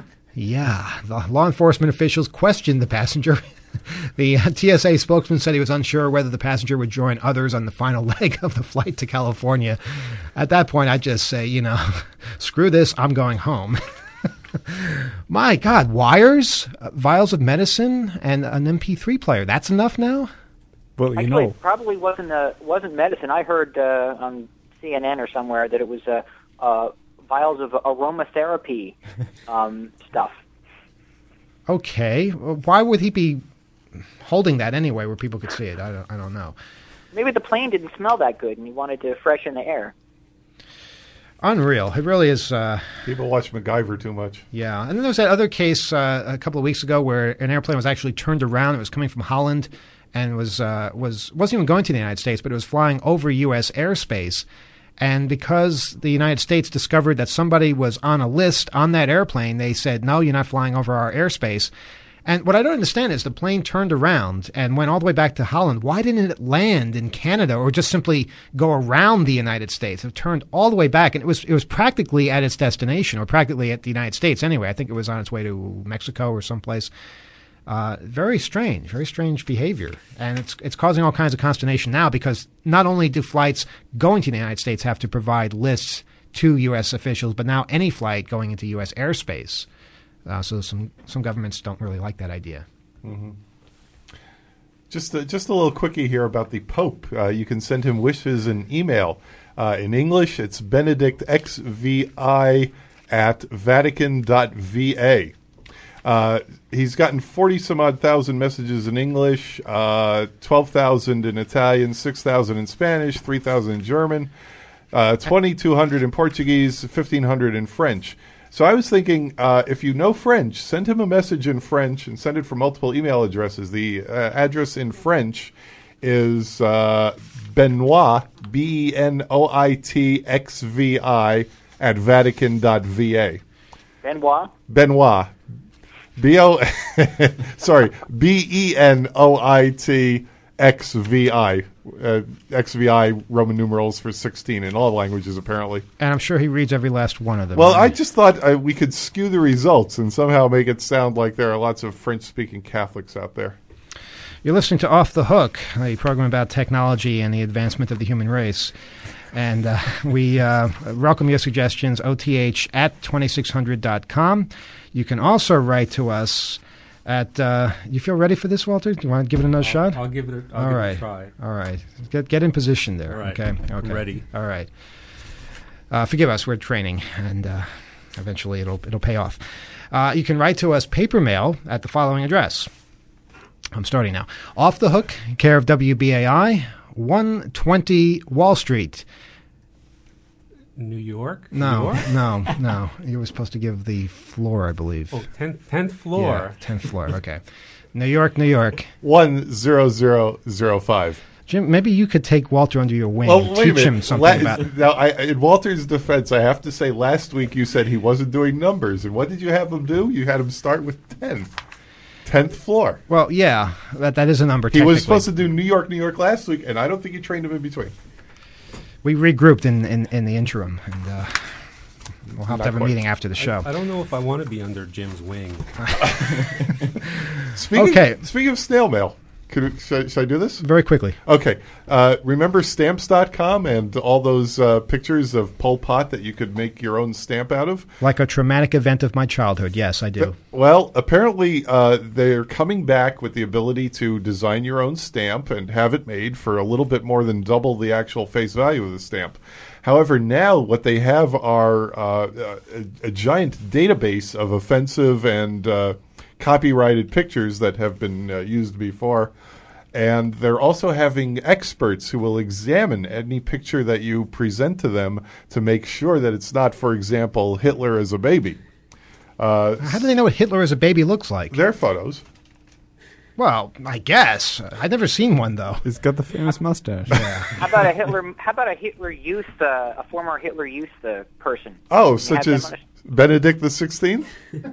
Yeah, the law enforcement officials questioned the passenger. The T S A spokesman said he was unsure whether the passenger would join others on the final leg of the flight to California. At that point, I'd just say, you know, screw this, I'm going home. My God, wires, uh, vials of medicine, and an M P three player. That's enough now? Well, you Actually, know, it probably wasn't uh, wasn't medicine. I heard uh, on C N N or somewhere that it was uh, uh, vials of aromatherapy um, stuff. Okay. Well, why would he be holding that anyway where people could see it? I don't, I don't know. Maybe the plane didn't smell that good and he wanted to freshen the air. Unreal. It really is. Uh, People watch MacGyver too much. yeah. And then there was that other case uh, a couple of weeks ago where an airplane was actually turned around. It was coming from Holland and was uh, was wasn't even going to the United States, but it was flying over U S airspace. And because the United States discovered that somebody was on a list on that airplane, they said, no, you're not flying over our airspace. And what I don't understand is the plane turned around and went all the way back to Holland. Why didn't it land in Canada or just simply go around the United States? It turned all the way back, and it was it was practically at its destination, or practically at the United States anyway. I think it was on its way to Mexico or someplace. Uh, very strange, very strange behavior. And it's it's causing all kinds of consternation now because not only do flights going to the United States have to provide lists to U S officials, but now any flight going into U S airspace. Uh, so some, some governments don't really like that idea. Mm-hmm. Just a, just a little quickie here about the Pope. Uh, you can send him wishes in email. Uh, in English, it's Benedict X V I at Vatican dot V A. Uh, he's gotten forty some odd thousand messages in English, uh, twelve thousand in Italian, six thousand in Spanish, three thousand in German. Uh, twenty-two hundred in Portuguese, fifteen hundred in French. So I was thinking, uh, if you know French, send him a message in French and send it from multiple email addresses. The uh, address in French is uh, Benoit, B E N O I T X V I, at Vatican dot V A. Benoit? Benoit. B O sorry, B E N O I T X V I. Uh, X V I Roman numerals for sixteen in all languages, apparently. And I'm sure he reads every last one of them. Well, I just thought uh, we could skew the results and somehow make it sound like there are lots of French-speaking Catholics out there. You're listening to Off the Hook, a program about technology and the advancement of the human race. And uh, we uh, welcome your suggestions, O T H at twenty-six hundred dot com. You can also write to us at, uh, you feel ready for this, Walter? Do you want to give it another I'll, shot? I'll give it a, I'll All give right. it a try. All right. Get get in position there. All right. Okay. Okay. I'm ready. All right. Uh, forgive us. We're training, and uh, eventually it'll it'll pay off. Uh, you can write to us paper mail at the following address. I'm starting now. Off the Hook, care of W B A I, one twenty Wall Street. New York? No, New York? no, no. You were supposed to give the floor, I believe. Oh, tenth, tenth floor. Yeah, tenth floor. Okay. New York, New York. one zero zero zero five. Jim, maybe you could take Walter under your wing Well, and wait a teach minute. him something La- about. Now, I, in Walter's defense, I have to say, last week you said he wasn't doing numbers, and what did you have him do? You had him start with ten. Tenth floor. Well, yeah, that that is a number. He was technically. supposed to do New York, New York last week, and I don't think you trained him in between. We regrouped in, in, in the interim, and uh, we'll have Not to have a quite. meeting after the show. I, I don't know if I want to be under Jim's wing. Speaking, Okay. Speaking of snail mail, could, should, I- should I do this? Very quickly. Okay. Uh, remember stamps dot com and all those uh, pictures of Pol Pot that you could make your own stamp out of? Like a traumatic event of my childhood. Yes, I do. Well, apparently uh, they're coming back with the ability to design your own stamp and have it made for a little bit more than double the actual face value of the stamp. However, now what they have are uh, a, a giant database of offensive and uh, copyrighted pictures that have been uh, used before. And they're also having experts who will examine any picture that you present to them to make sure that it's not, for example, Hitler as a baby. Uh, How do they know what Hitler as a baby looks like? Their photos. Well, I guess. I've never seen one, though. He's got the famous mustache. How about a Hitler? How about a Hitler Youth, uh, a former Hitler Youth uh, person? Oh, You such have as them Benedict the Sixteenth?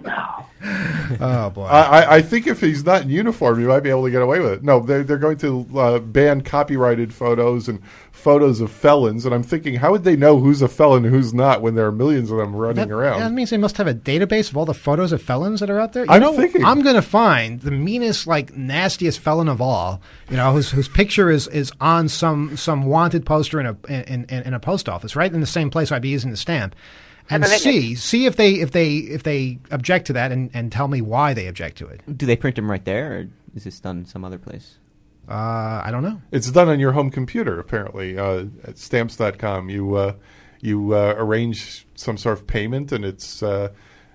Oh, boy. I, I, I think if he's not in uniform, you might be able to get away with it. No, they're, they're going to uh, ban copyrighted photos and photos of felons. And I'm thinking, how would they know who's a felon and who's not when there are millions of them running That, around? that means they must have a database of all the photos of felons that are out there. You I'm know, thinking. I'm going to find the meanest, like, nastiest felon of all. You know, whose whose picture is, is on some some wanted poster in a in, in, in a post office, right in the same place I'd be using the stamp, and but they- see see if they if they if they object to that and, and tell me why they object to it. Do they print them right there, or is this done some other place? Uh, I don't know. It's done on your home computer, apparently. Uh, at stamps dot com, you uh, you uh, arrange some sort of payment, and it's uh,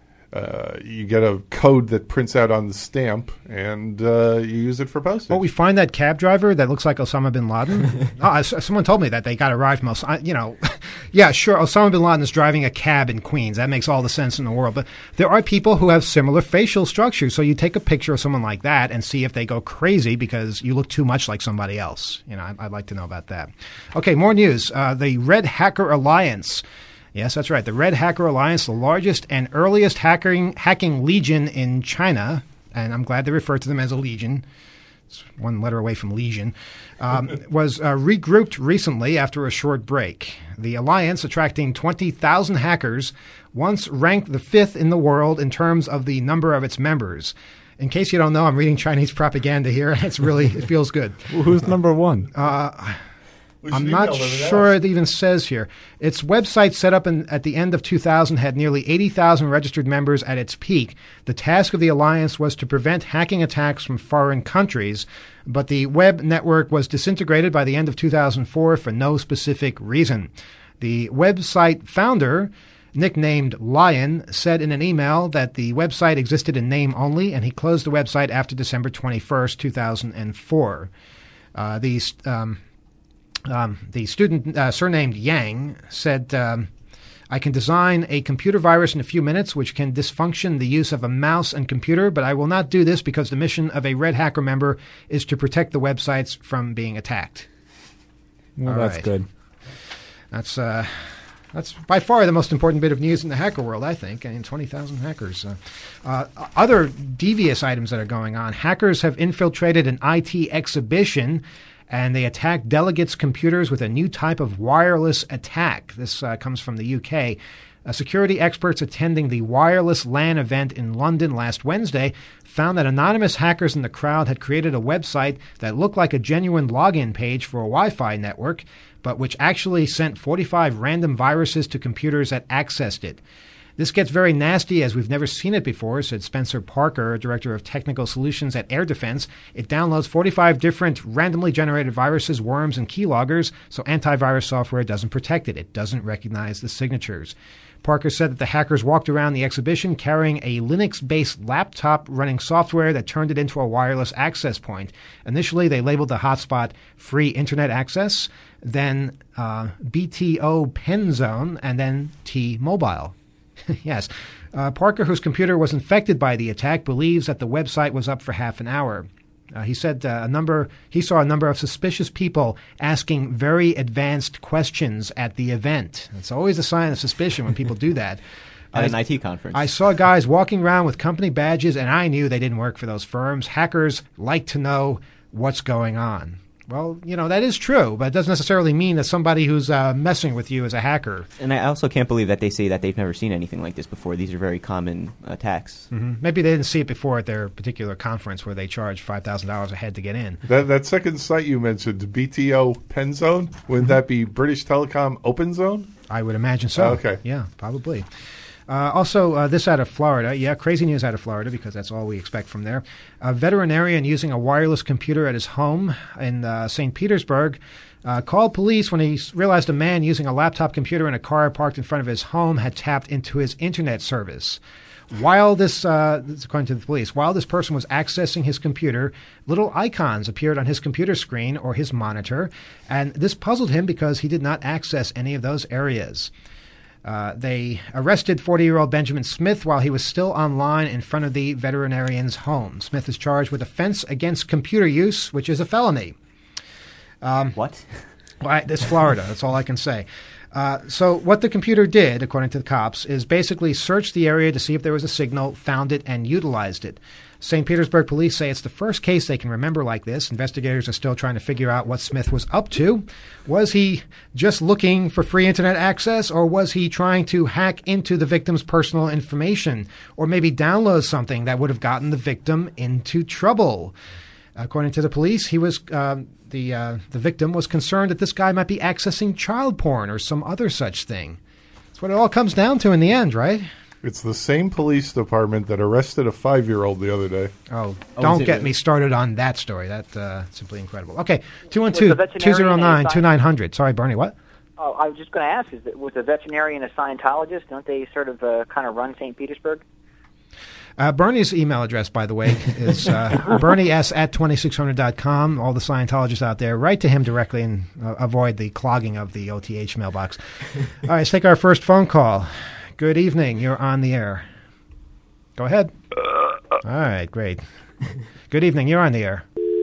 uh, you get a code that prints out on the stamp, and uh, you use it for postage. Well, we find that cab driver that looks like Osama bin Laden. oh, I- someone told me that they got a ride from Osama. You know, yeah, sure. Osama bin Laden is driving a cab in Queens. That makes all the sense in the world. But there are people who have similar facial structures. So you take a picture of someone like that and see if they go crazy because you look too much like somebody else. You know, I'd, I'd like to know about that. Okay, more news. Uh, the Red Hacker Alliance. Yes, that's right. The Red Hacker Alliance, the largest and earliest hacking hacking legion in China, and I'm glad they refer to them as a legion. It's one letter away from legion, um, was uh, regrouped recently after a short break. The alliance, attracting twenty thousand hackers, once ranked the fifth in the world in terms of the number of its members. In case you don't know, I'm reading Chinese propaganda here. It's really, it feels good. Well, who's number one? Uh, We should I'm not email them and sure ask. it even says here. Its website set up in, at the end of two thousand had nearly eighty thousand registered members at its peak. The task of the alliance was to prevent hacking attacks from foreign countries, but the web network was disintegrated by the end of two thousand four for no specific reason. The website founder, nicknamed Lion, said in an email that the website existed in name only, and he closed the website after December twenty-first, two thousand four. Uh, these... Um, Um, the student, uh, surnamed Yang, said, um, I can design a computer virus in a few minutes which can dysfunction the use of a mouse and computer, but I will not do this because the mission of a Red Hacker member is to protect the websites from being attacked. Well, All that's right. good. That's uh, that's by far the most important bit of news in the hacker world, I think. I mean, twenty thousand hackers. Uh, uh, other devious items that are going on. Hackers have infiltrated an I T exhibition, and they attacked delegates' computers with a new type of wireless attack. This uh, comes from the U K. Uh, security experts attending the Wireless LAN event in London last Wednesday found that anonymous hackers in the crowd had created a website that looked like a genuine login page for a Wi-Fi network, but which actually sent forty-five random viruses to computers that accessed it. This gets very nasty as we've never seen it before, said Spencer Parker, Director of Technical Solutions at Air Defense. It downloads forty-five different randomly generated viruses, worms, and keyloggers, so antivirus software doesn't protect it. It doesn't recognize the signatures. Parker said that the hackers walked around the exhibition carrying a Linux-based laptop running software that turned it into a wireless access point. Initially, they labeled the hotspot Free Internet Access, then uh, B T O Pen Zone, and then T-Mobile. Yes. Uh, Parker, whose computer was infected by the attack, believes that the website was up for half an hour. Uh, he said uh, a number. He saw a number of suspicious people asking very advanced questions at the event. It's always a sign of suspicion when people do that. At I, an I T conference. I saw guys walking around with company badges, and I knew they didn't work for those firms. Hackers like to know what's going on. Well, you know, that is true, but it doesn't necessarily mean that somebody who's uh, messing with you is a hacker. And I also can't believe that they say that they've never seen anything like this before. These are very common attacks. Mm-hmm. Maybe they didn't see it before at their particular conference where they charge five thousand dollars a head to get in. That that second site you mentioned, B T O Pen Zone, wouldn't that be British Telecom Open Zone? I would imagine so. Okay. Yeah, probably. Uh, also, uh, this out of Florida. Yeah, crazy news out of Florida because that's all we expect from there. A veterinarian using a wireless computer at his home in uh, Saint Petersburg uh, called police when he s- realized a man using a laptop computer in a car parked in front of his home had tapped into his internet service. While this, uh, this, according to the police, while this person was accessing his computer, little icons appeared on his computer screen or his monitor, and this puzzled him because he did not access any of those areas. Uh, they arrested forty-year-old Benjamin Smith while he was still online in front of the veterinarian's home. Smith is charged with offense against computer use, which is a felony. Um, what? Well, I, it's Florida. That's all I can say. Uh, so what the computer did, according to the cops, is basically search the area to see if there was a signal, found it, and utilized it. Saint Petersburg police say it's the first case they can remember like this. Investigators are still trying to figure out what Smith was up to. Was he just looking for free internet access, or was he trying to hack into the victim's personal information, or maybe download something that would have gotten the victim into trouble? According to the police, he was uh, the uh, the victim was concerned that this guy might be accessing child porn or some other such thing. That's what it all comes down to in the end, right? It's the same police department that arrested a five-year-old the other day. Oh, Oh, don't is it get really? me started on that story. That's uh, simply incredible. Okay, two one Was two, the two zero nine, veterinarian two nine zero zero. Sorry, Bernie, what? Oh, I was just going to ask: Is that was a veterinarian a Scientologist? Don't they sort of uh, kind of run Saint Petersburg? Uh, Bernie's email address, by the way, is uh, bernie s at twenty-six hundred dot com. All the Scientologists out there, write to him directly and uh, avoid the clogging of the O T H mailbox. All right, let's take our first phone call. Good evening. You're on the air. Go ahead. All right, great. Good evening. You're on the air.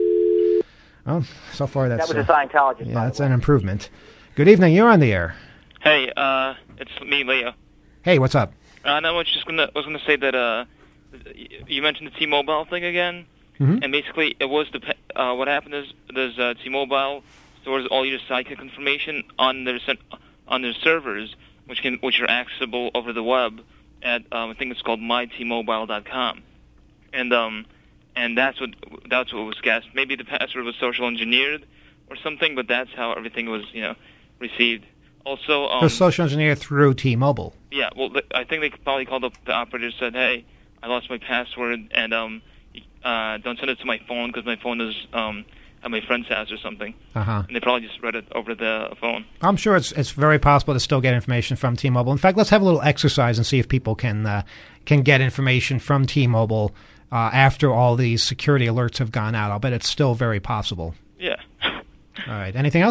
Well, so far that's That was uh, a Scientologist. yeah, by that's the way. an improvement. Good evening. You're on the air. Hey, uh, it's me, Leo. Hey, what's up? Uh, and I was just gonna was gonna say that uh, you mentioned the T-Mobile thing again, Mhm. and basically it was the uh, what happened is there's uh, T-Mobile stores all your psychic information on their cen- on their servers, which can which are accessible over the web at um, I think it's called my T Mobile dot com, and um, and that's what that's what was guessed. Maybe the password was social engineered or something, but that's how everything was you know received. Also, um, So social engineer through T-Mobile. yeah, well, th- I think they probably called up the operator and said, "Hey, I lost my password, and um, uh, don't send it to my phone because my phone is um at my friend's house or something." Uh-huh. And they probably just read it over the phone. I'm sure it's it's very possible to still get information from T-Mobile. In fact, let's have a little exercise and see if people can uh, can get information from T-Mobile uh, after all these security alerts have gone out. I'll bet it's still very possible. Yeah. All right. Anything else?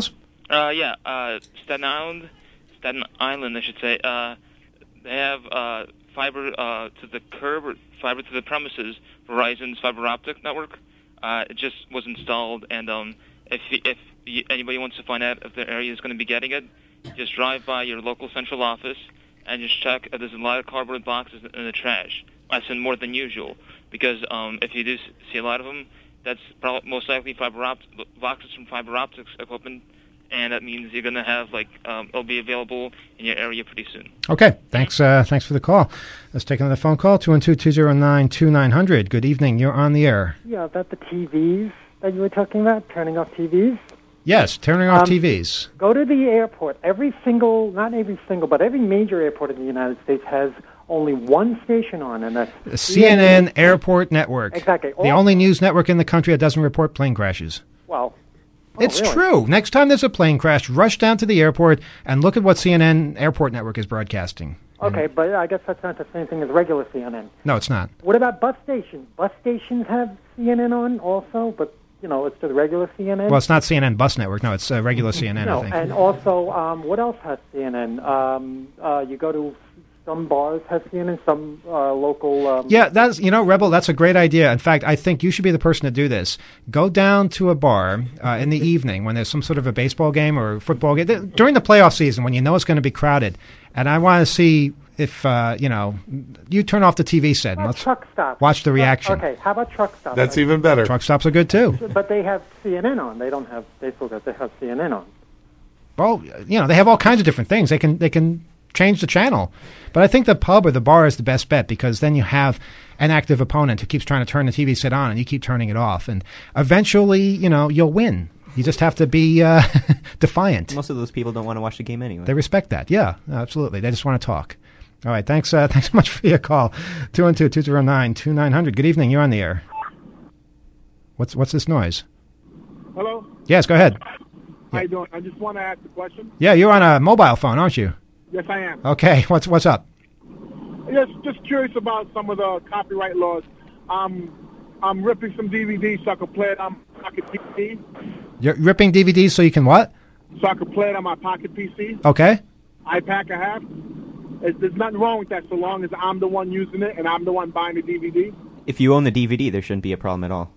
Uh, yeah, uh, Staten Island, Staten Island, I should say. Uh, they have uh, fiber uh, to the curb, or fiber to the premises. Verizon's fiber optic network. Uh, it just was installed, and um, if if anybody wants to find out if their area is going to be getting it, just drive by your local central office and just check if there's a lot of cardboard boxes in the trash. I send more than usual because um, if you do see a lot of them, that's probably most likely fiber opt- boxes from fiber optics equipment. And that means you're going to have, like, um, it'll be available in your area pretty soon. Okay. Thanks uh, Thanks for the call. Let's take another phone call, two one two, two zero nine, two nine zero zero. Good evening. You're on the air. Yeah, about the T Vs that you were talking about, turning off T Vs. Yes, turning off Um, T Vs. Go to the airport. Every single, not every single, but every major airport in the United States has only one station on, and that's The C N N Airport Network. Exactly. The All- only news network in the country that doesn't report plane crashes. Well, oh, It's really? true. Next time there's a plane crash, rush down to the airport and look at what C N N Airport Network is broadcasting. Okay, but I guess that's not the same thing as regular C N N. No, it's not. What about bus stations? Bus stations have C N N on also, but, you know, it's the regular C N N. Well, it's not C N N Bus Network. No, it's uh, regular C N N, no, I think. and also, um, what else has C N N? Um, uh, you go to some bars have C N N, some uh, local... Um, Yeah, that's, you know, Rebel, that's a great idea. In fact, I think you should be the person to do this. Go down to a bar uh, in the evening when there's some sort of a baseball game or football game, th- during the playoff season when you know it's going to be crowded. And I want to see if, uh, you know, you turn off the T V set and Uh, let's truck stops. watch the reaction. Okay, how about truck stops? That's even better. Truck stops are good, too. But they have C N N on. They don't have, they still got, they have C N N on. Well, you know, they have all kinds of different things. They can they can change the channel. But I think the pub or the bar is the best bet because then you have an active opponent who keeps trying to turn the T V set on and you keep turning it off. And eventually, you know, you'll win. You just have to be uh, defiant. Most of those people don't want to watch the game anyway. They respect that. Yeah, absolutely. They just want to talk. All right. Thanks uh, Thanks so much for your call. two one two, two zero nine, two nine zero zero. Good evening. You're on the air. What's What's this noise? Hello? Yes, go ahead. How you doing? I just want to ask a question. Yeah, you're on a mobile phone, aren't you? Yes, I am. Okay. What's What's up? Just, just curious about some of the copyright laws. Um, I'm ripping some D V Ds so I can play it on my pocket P C. You're ripping D V Ds so you can what? So I can play it on my pocket P C. Okay. iPad I have. There's, there's nothing wrong with that so long as I'm the one using it and I'm the one buying the D V D. If you own the D V D, there shouldn't be a problem at all.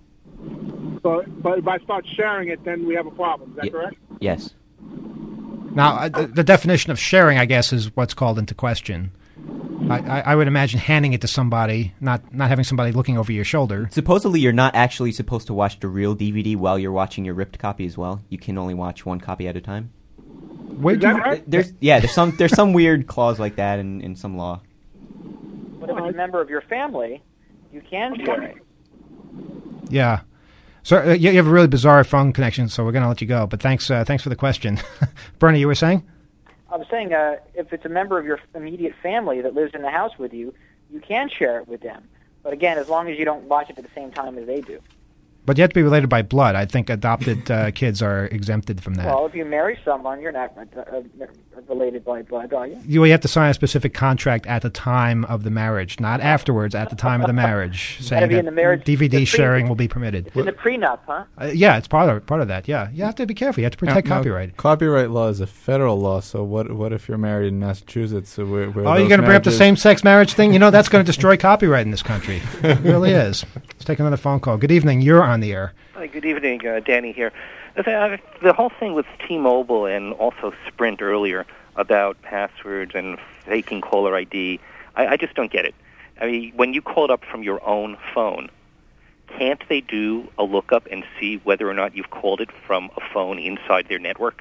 So, but if I start sharing it, then we have a problem. Is that Ye- correct? Yes. Now, uh, the, the definition of sharing, I guess, is what's called into question. I, I, I would imagine handing it to somebody, not not having somebody looking over your shoulder. Supposedly, you're not actually supposed to watch the real D V D while you're watching your ripped copy as well. You can only watch one copy at a time. Where Is do that you- right? There's yeah, there's some there's some weird clause like that in, in some law. But if it's a member of your family, you can share it. Yeah. So uh, you, you have a really bizarre phone connection, so we're going to let you go. But thanks, uh, thanks for the question, Bernie. You were saying? I was saying, uh, if it's a member of your immediate family that lives in the house with you, you can share it with them. But again, as long as you don't watch it at the same time as they do. But you have to be related by blood. I think adopted uh, kids are exempted from that. Well, if you marry someone, you're not uh, related by blood, are you? You, you have to sign a specific contract at the time of the marriage, not afterwards. At the time of the marriage, Gotta saying be in that the marriage- D V D the pre- sharing will be permitted. It's in the prenup, huh? Uh, yeah, it's part of part of that. Yeah, you have to be careful. You have to protect Now- now, copyright. Copyright law is a federal law, so what what if you're married in Massachusetts? So where, where Oh, you're going to bring up the same-sex marriage thing? You know, that's going to destroy copyright in this country. It really is. Let's take another phone call. Good evening. You're on the air. Hi, good evening, uh, Danny here. The, the whole thing with T-Mobile and also Sprint earlier about passwords and faking caller I D, I, I just don't get it. I mean, when you call it up from your own phone, can't they do a lookup and see whether or not you've called it from a phone inside their network?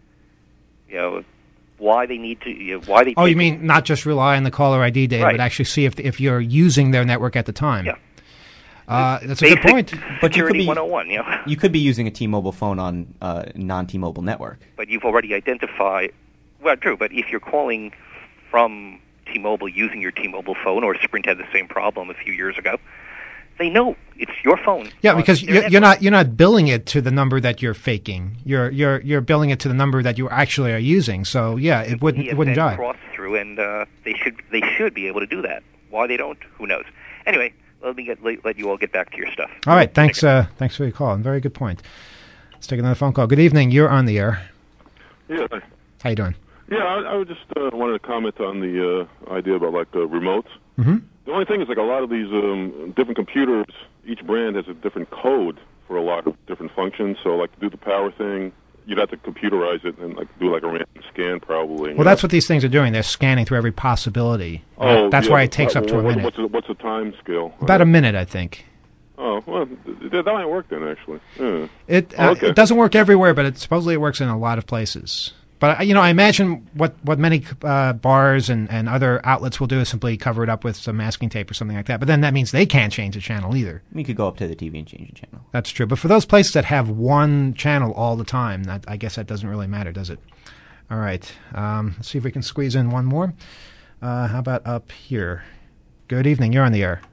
You know, why they need to, you know, why they... Oh, you take- mean not just rely on the caller I D data, Right. but actually see if if you're using their network at the time. Yeah. Uh, that's a good Basic point. But you could Security be one oh one, you know? you could be using a T-Mobile phone on uh, non-T-Mobile network. But you've already identified... Well, true, but if you're calling from T-Mobile using your T-Mobile phone, or Sprint had the same problem a few years ago, they know it's your phone. Yeah, on because their you're, you're network. not you're not billing it to the number that you're faking. You're you're you're billing it to the number that you actually are using. So yeah, it wouldn't He it has wouldn't then jive. crossed through, and uh, they should they should be able to do that. Why they don't, who knows? Anyway, let me get let, let you all get back to your stuff. All right, thanks uh, thanks for your call. And very good point. Let's take another phone call. Good evening. You're on the air. Yeah. How you doing? Yeah, I, I would just uh, wanted to comment on the uh, idea about like uh, remotes. Mm-hmm. The only thing is like a lot of these um, different computers, each brand has a different code for a lot of different functions. So like to do the power thing, you'd have to computerize it and like do like a random scan probably. Well, that's what these things are doing. They're scanning through every possibility. Oh, That's yeah. why it takes Uh, up to a what- minute. What's the, what's the time scale? About a minute, I think. Oh, well, th- that might work then, actually. Yeah. It, Oh, uh, okay. it doesn't work everywhere, but it, supposedly it works in a lot of places. But, uh, you know, I imagine what, what many uh, bars and, and other outlets will do is simply cover it up with some masking tape or something like that. But then that means they can't change the channel either. You could go up to the T V and change the channel. That's true. But for those places that have one channel all the time, that, I guess that doesn't really matter, does it? All right. Um, let's see if we can squeeze in one more. Uh, how about up here? Good evening. You're on the air.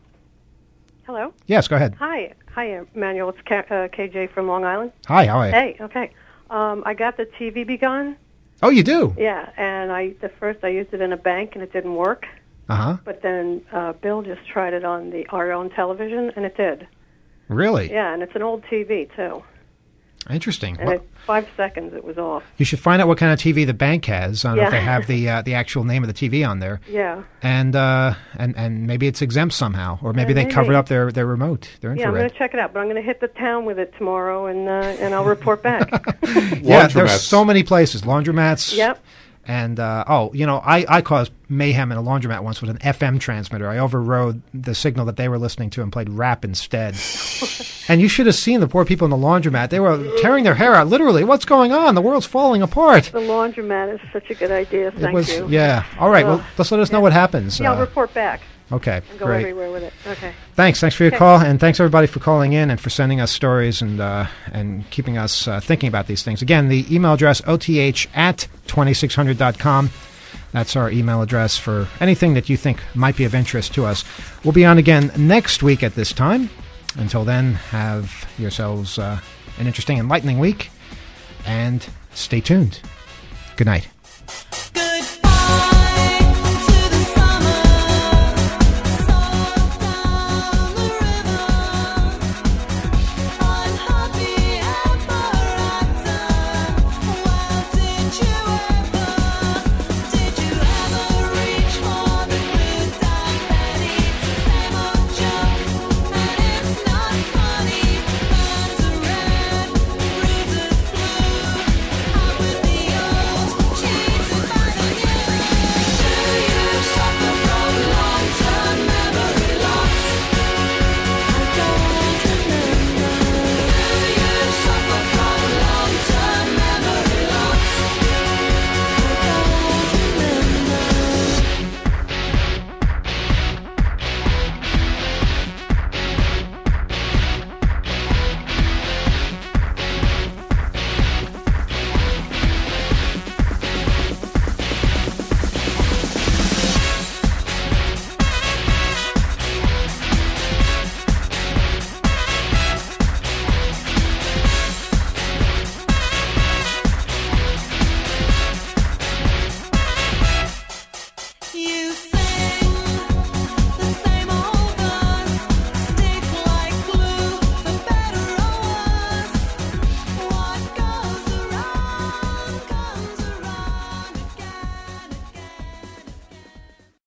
Hello? Yes, go ahead. Hi. Hi, Emmanuel. It's K, uh, K J from Long Island. Hi, how are you? Hey, okay. Um, I got the T V Begun. Oh, you do? Yeah, and I the first I used it in a bank and it didn't work. Uh-huh. But then uh, Bill just tried it on the our own television and it did. Really? Yeah, and it's an old T V too. Interesting. And Well, at five seconds it was off. you should find out what kind of T V the bank has. I don't know if Yeah. they have the uh, the actual name of the T V on there. Yeah. And uh, and and maybe it's exempt somehow, or maybe Yeah, they maybe. covered up their, their remote, their Yeah, I'm infrared. going to check it out, but I'm going to hit the town with it tomorrow and uh, and I'll report back. Yeah, there's so many places. Laundromats. Yep. And, uh, oh, you know, I, I caused mayhem in a laundromat once with an F M transmitter. I overrode the signal that they were listening to and played rap instead. And you should have seen the poor people in the laundromat. They were tearing their hair out. Literally, what's going on? The world's falling apart. The laundromat is such a good idea. Thank it was, you. Yeah. All right. Ugh. Well, let's let us know what happens. Yeah, I'll Uh, report back. Okay, And go great. everywhere with it. Okay. Thanks. Thanks for your Okay. call, and thanks everybody for calling in and for sending us stories and uh, and keeping us uh, thinking about these things. Again, the email address O T H at twenty-six hundred dot com. That's our email address for anything that you think might be of interest to us. We'll be on again next week at this time. Until then, have yourselves uh, an interesting, enlightening week, and stay tuned. Good night.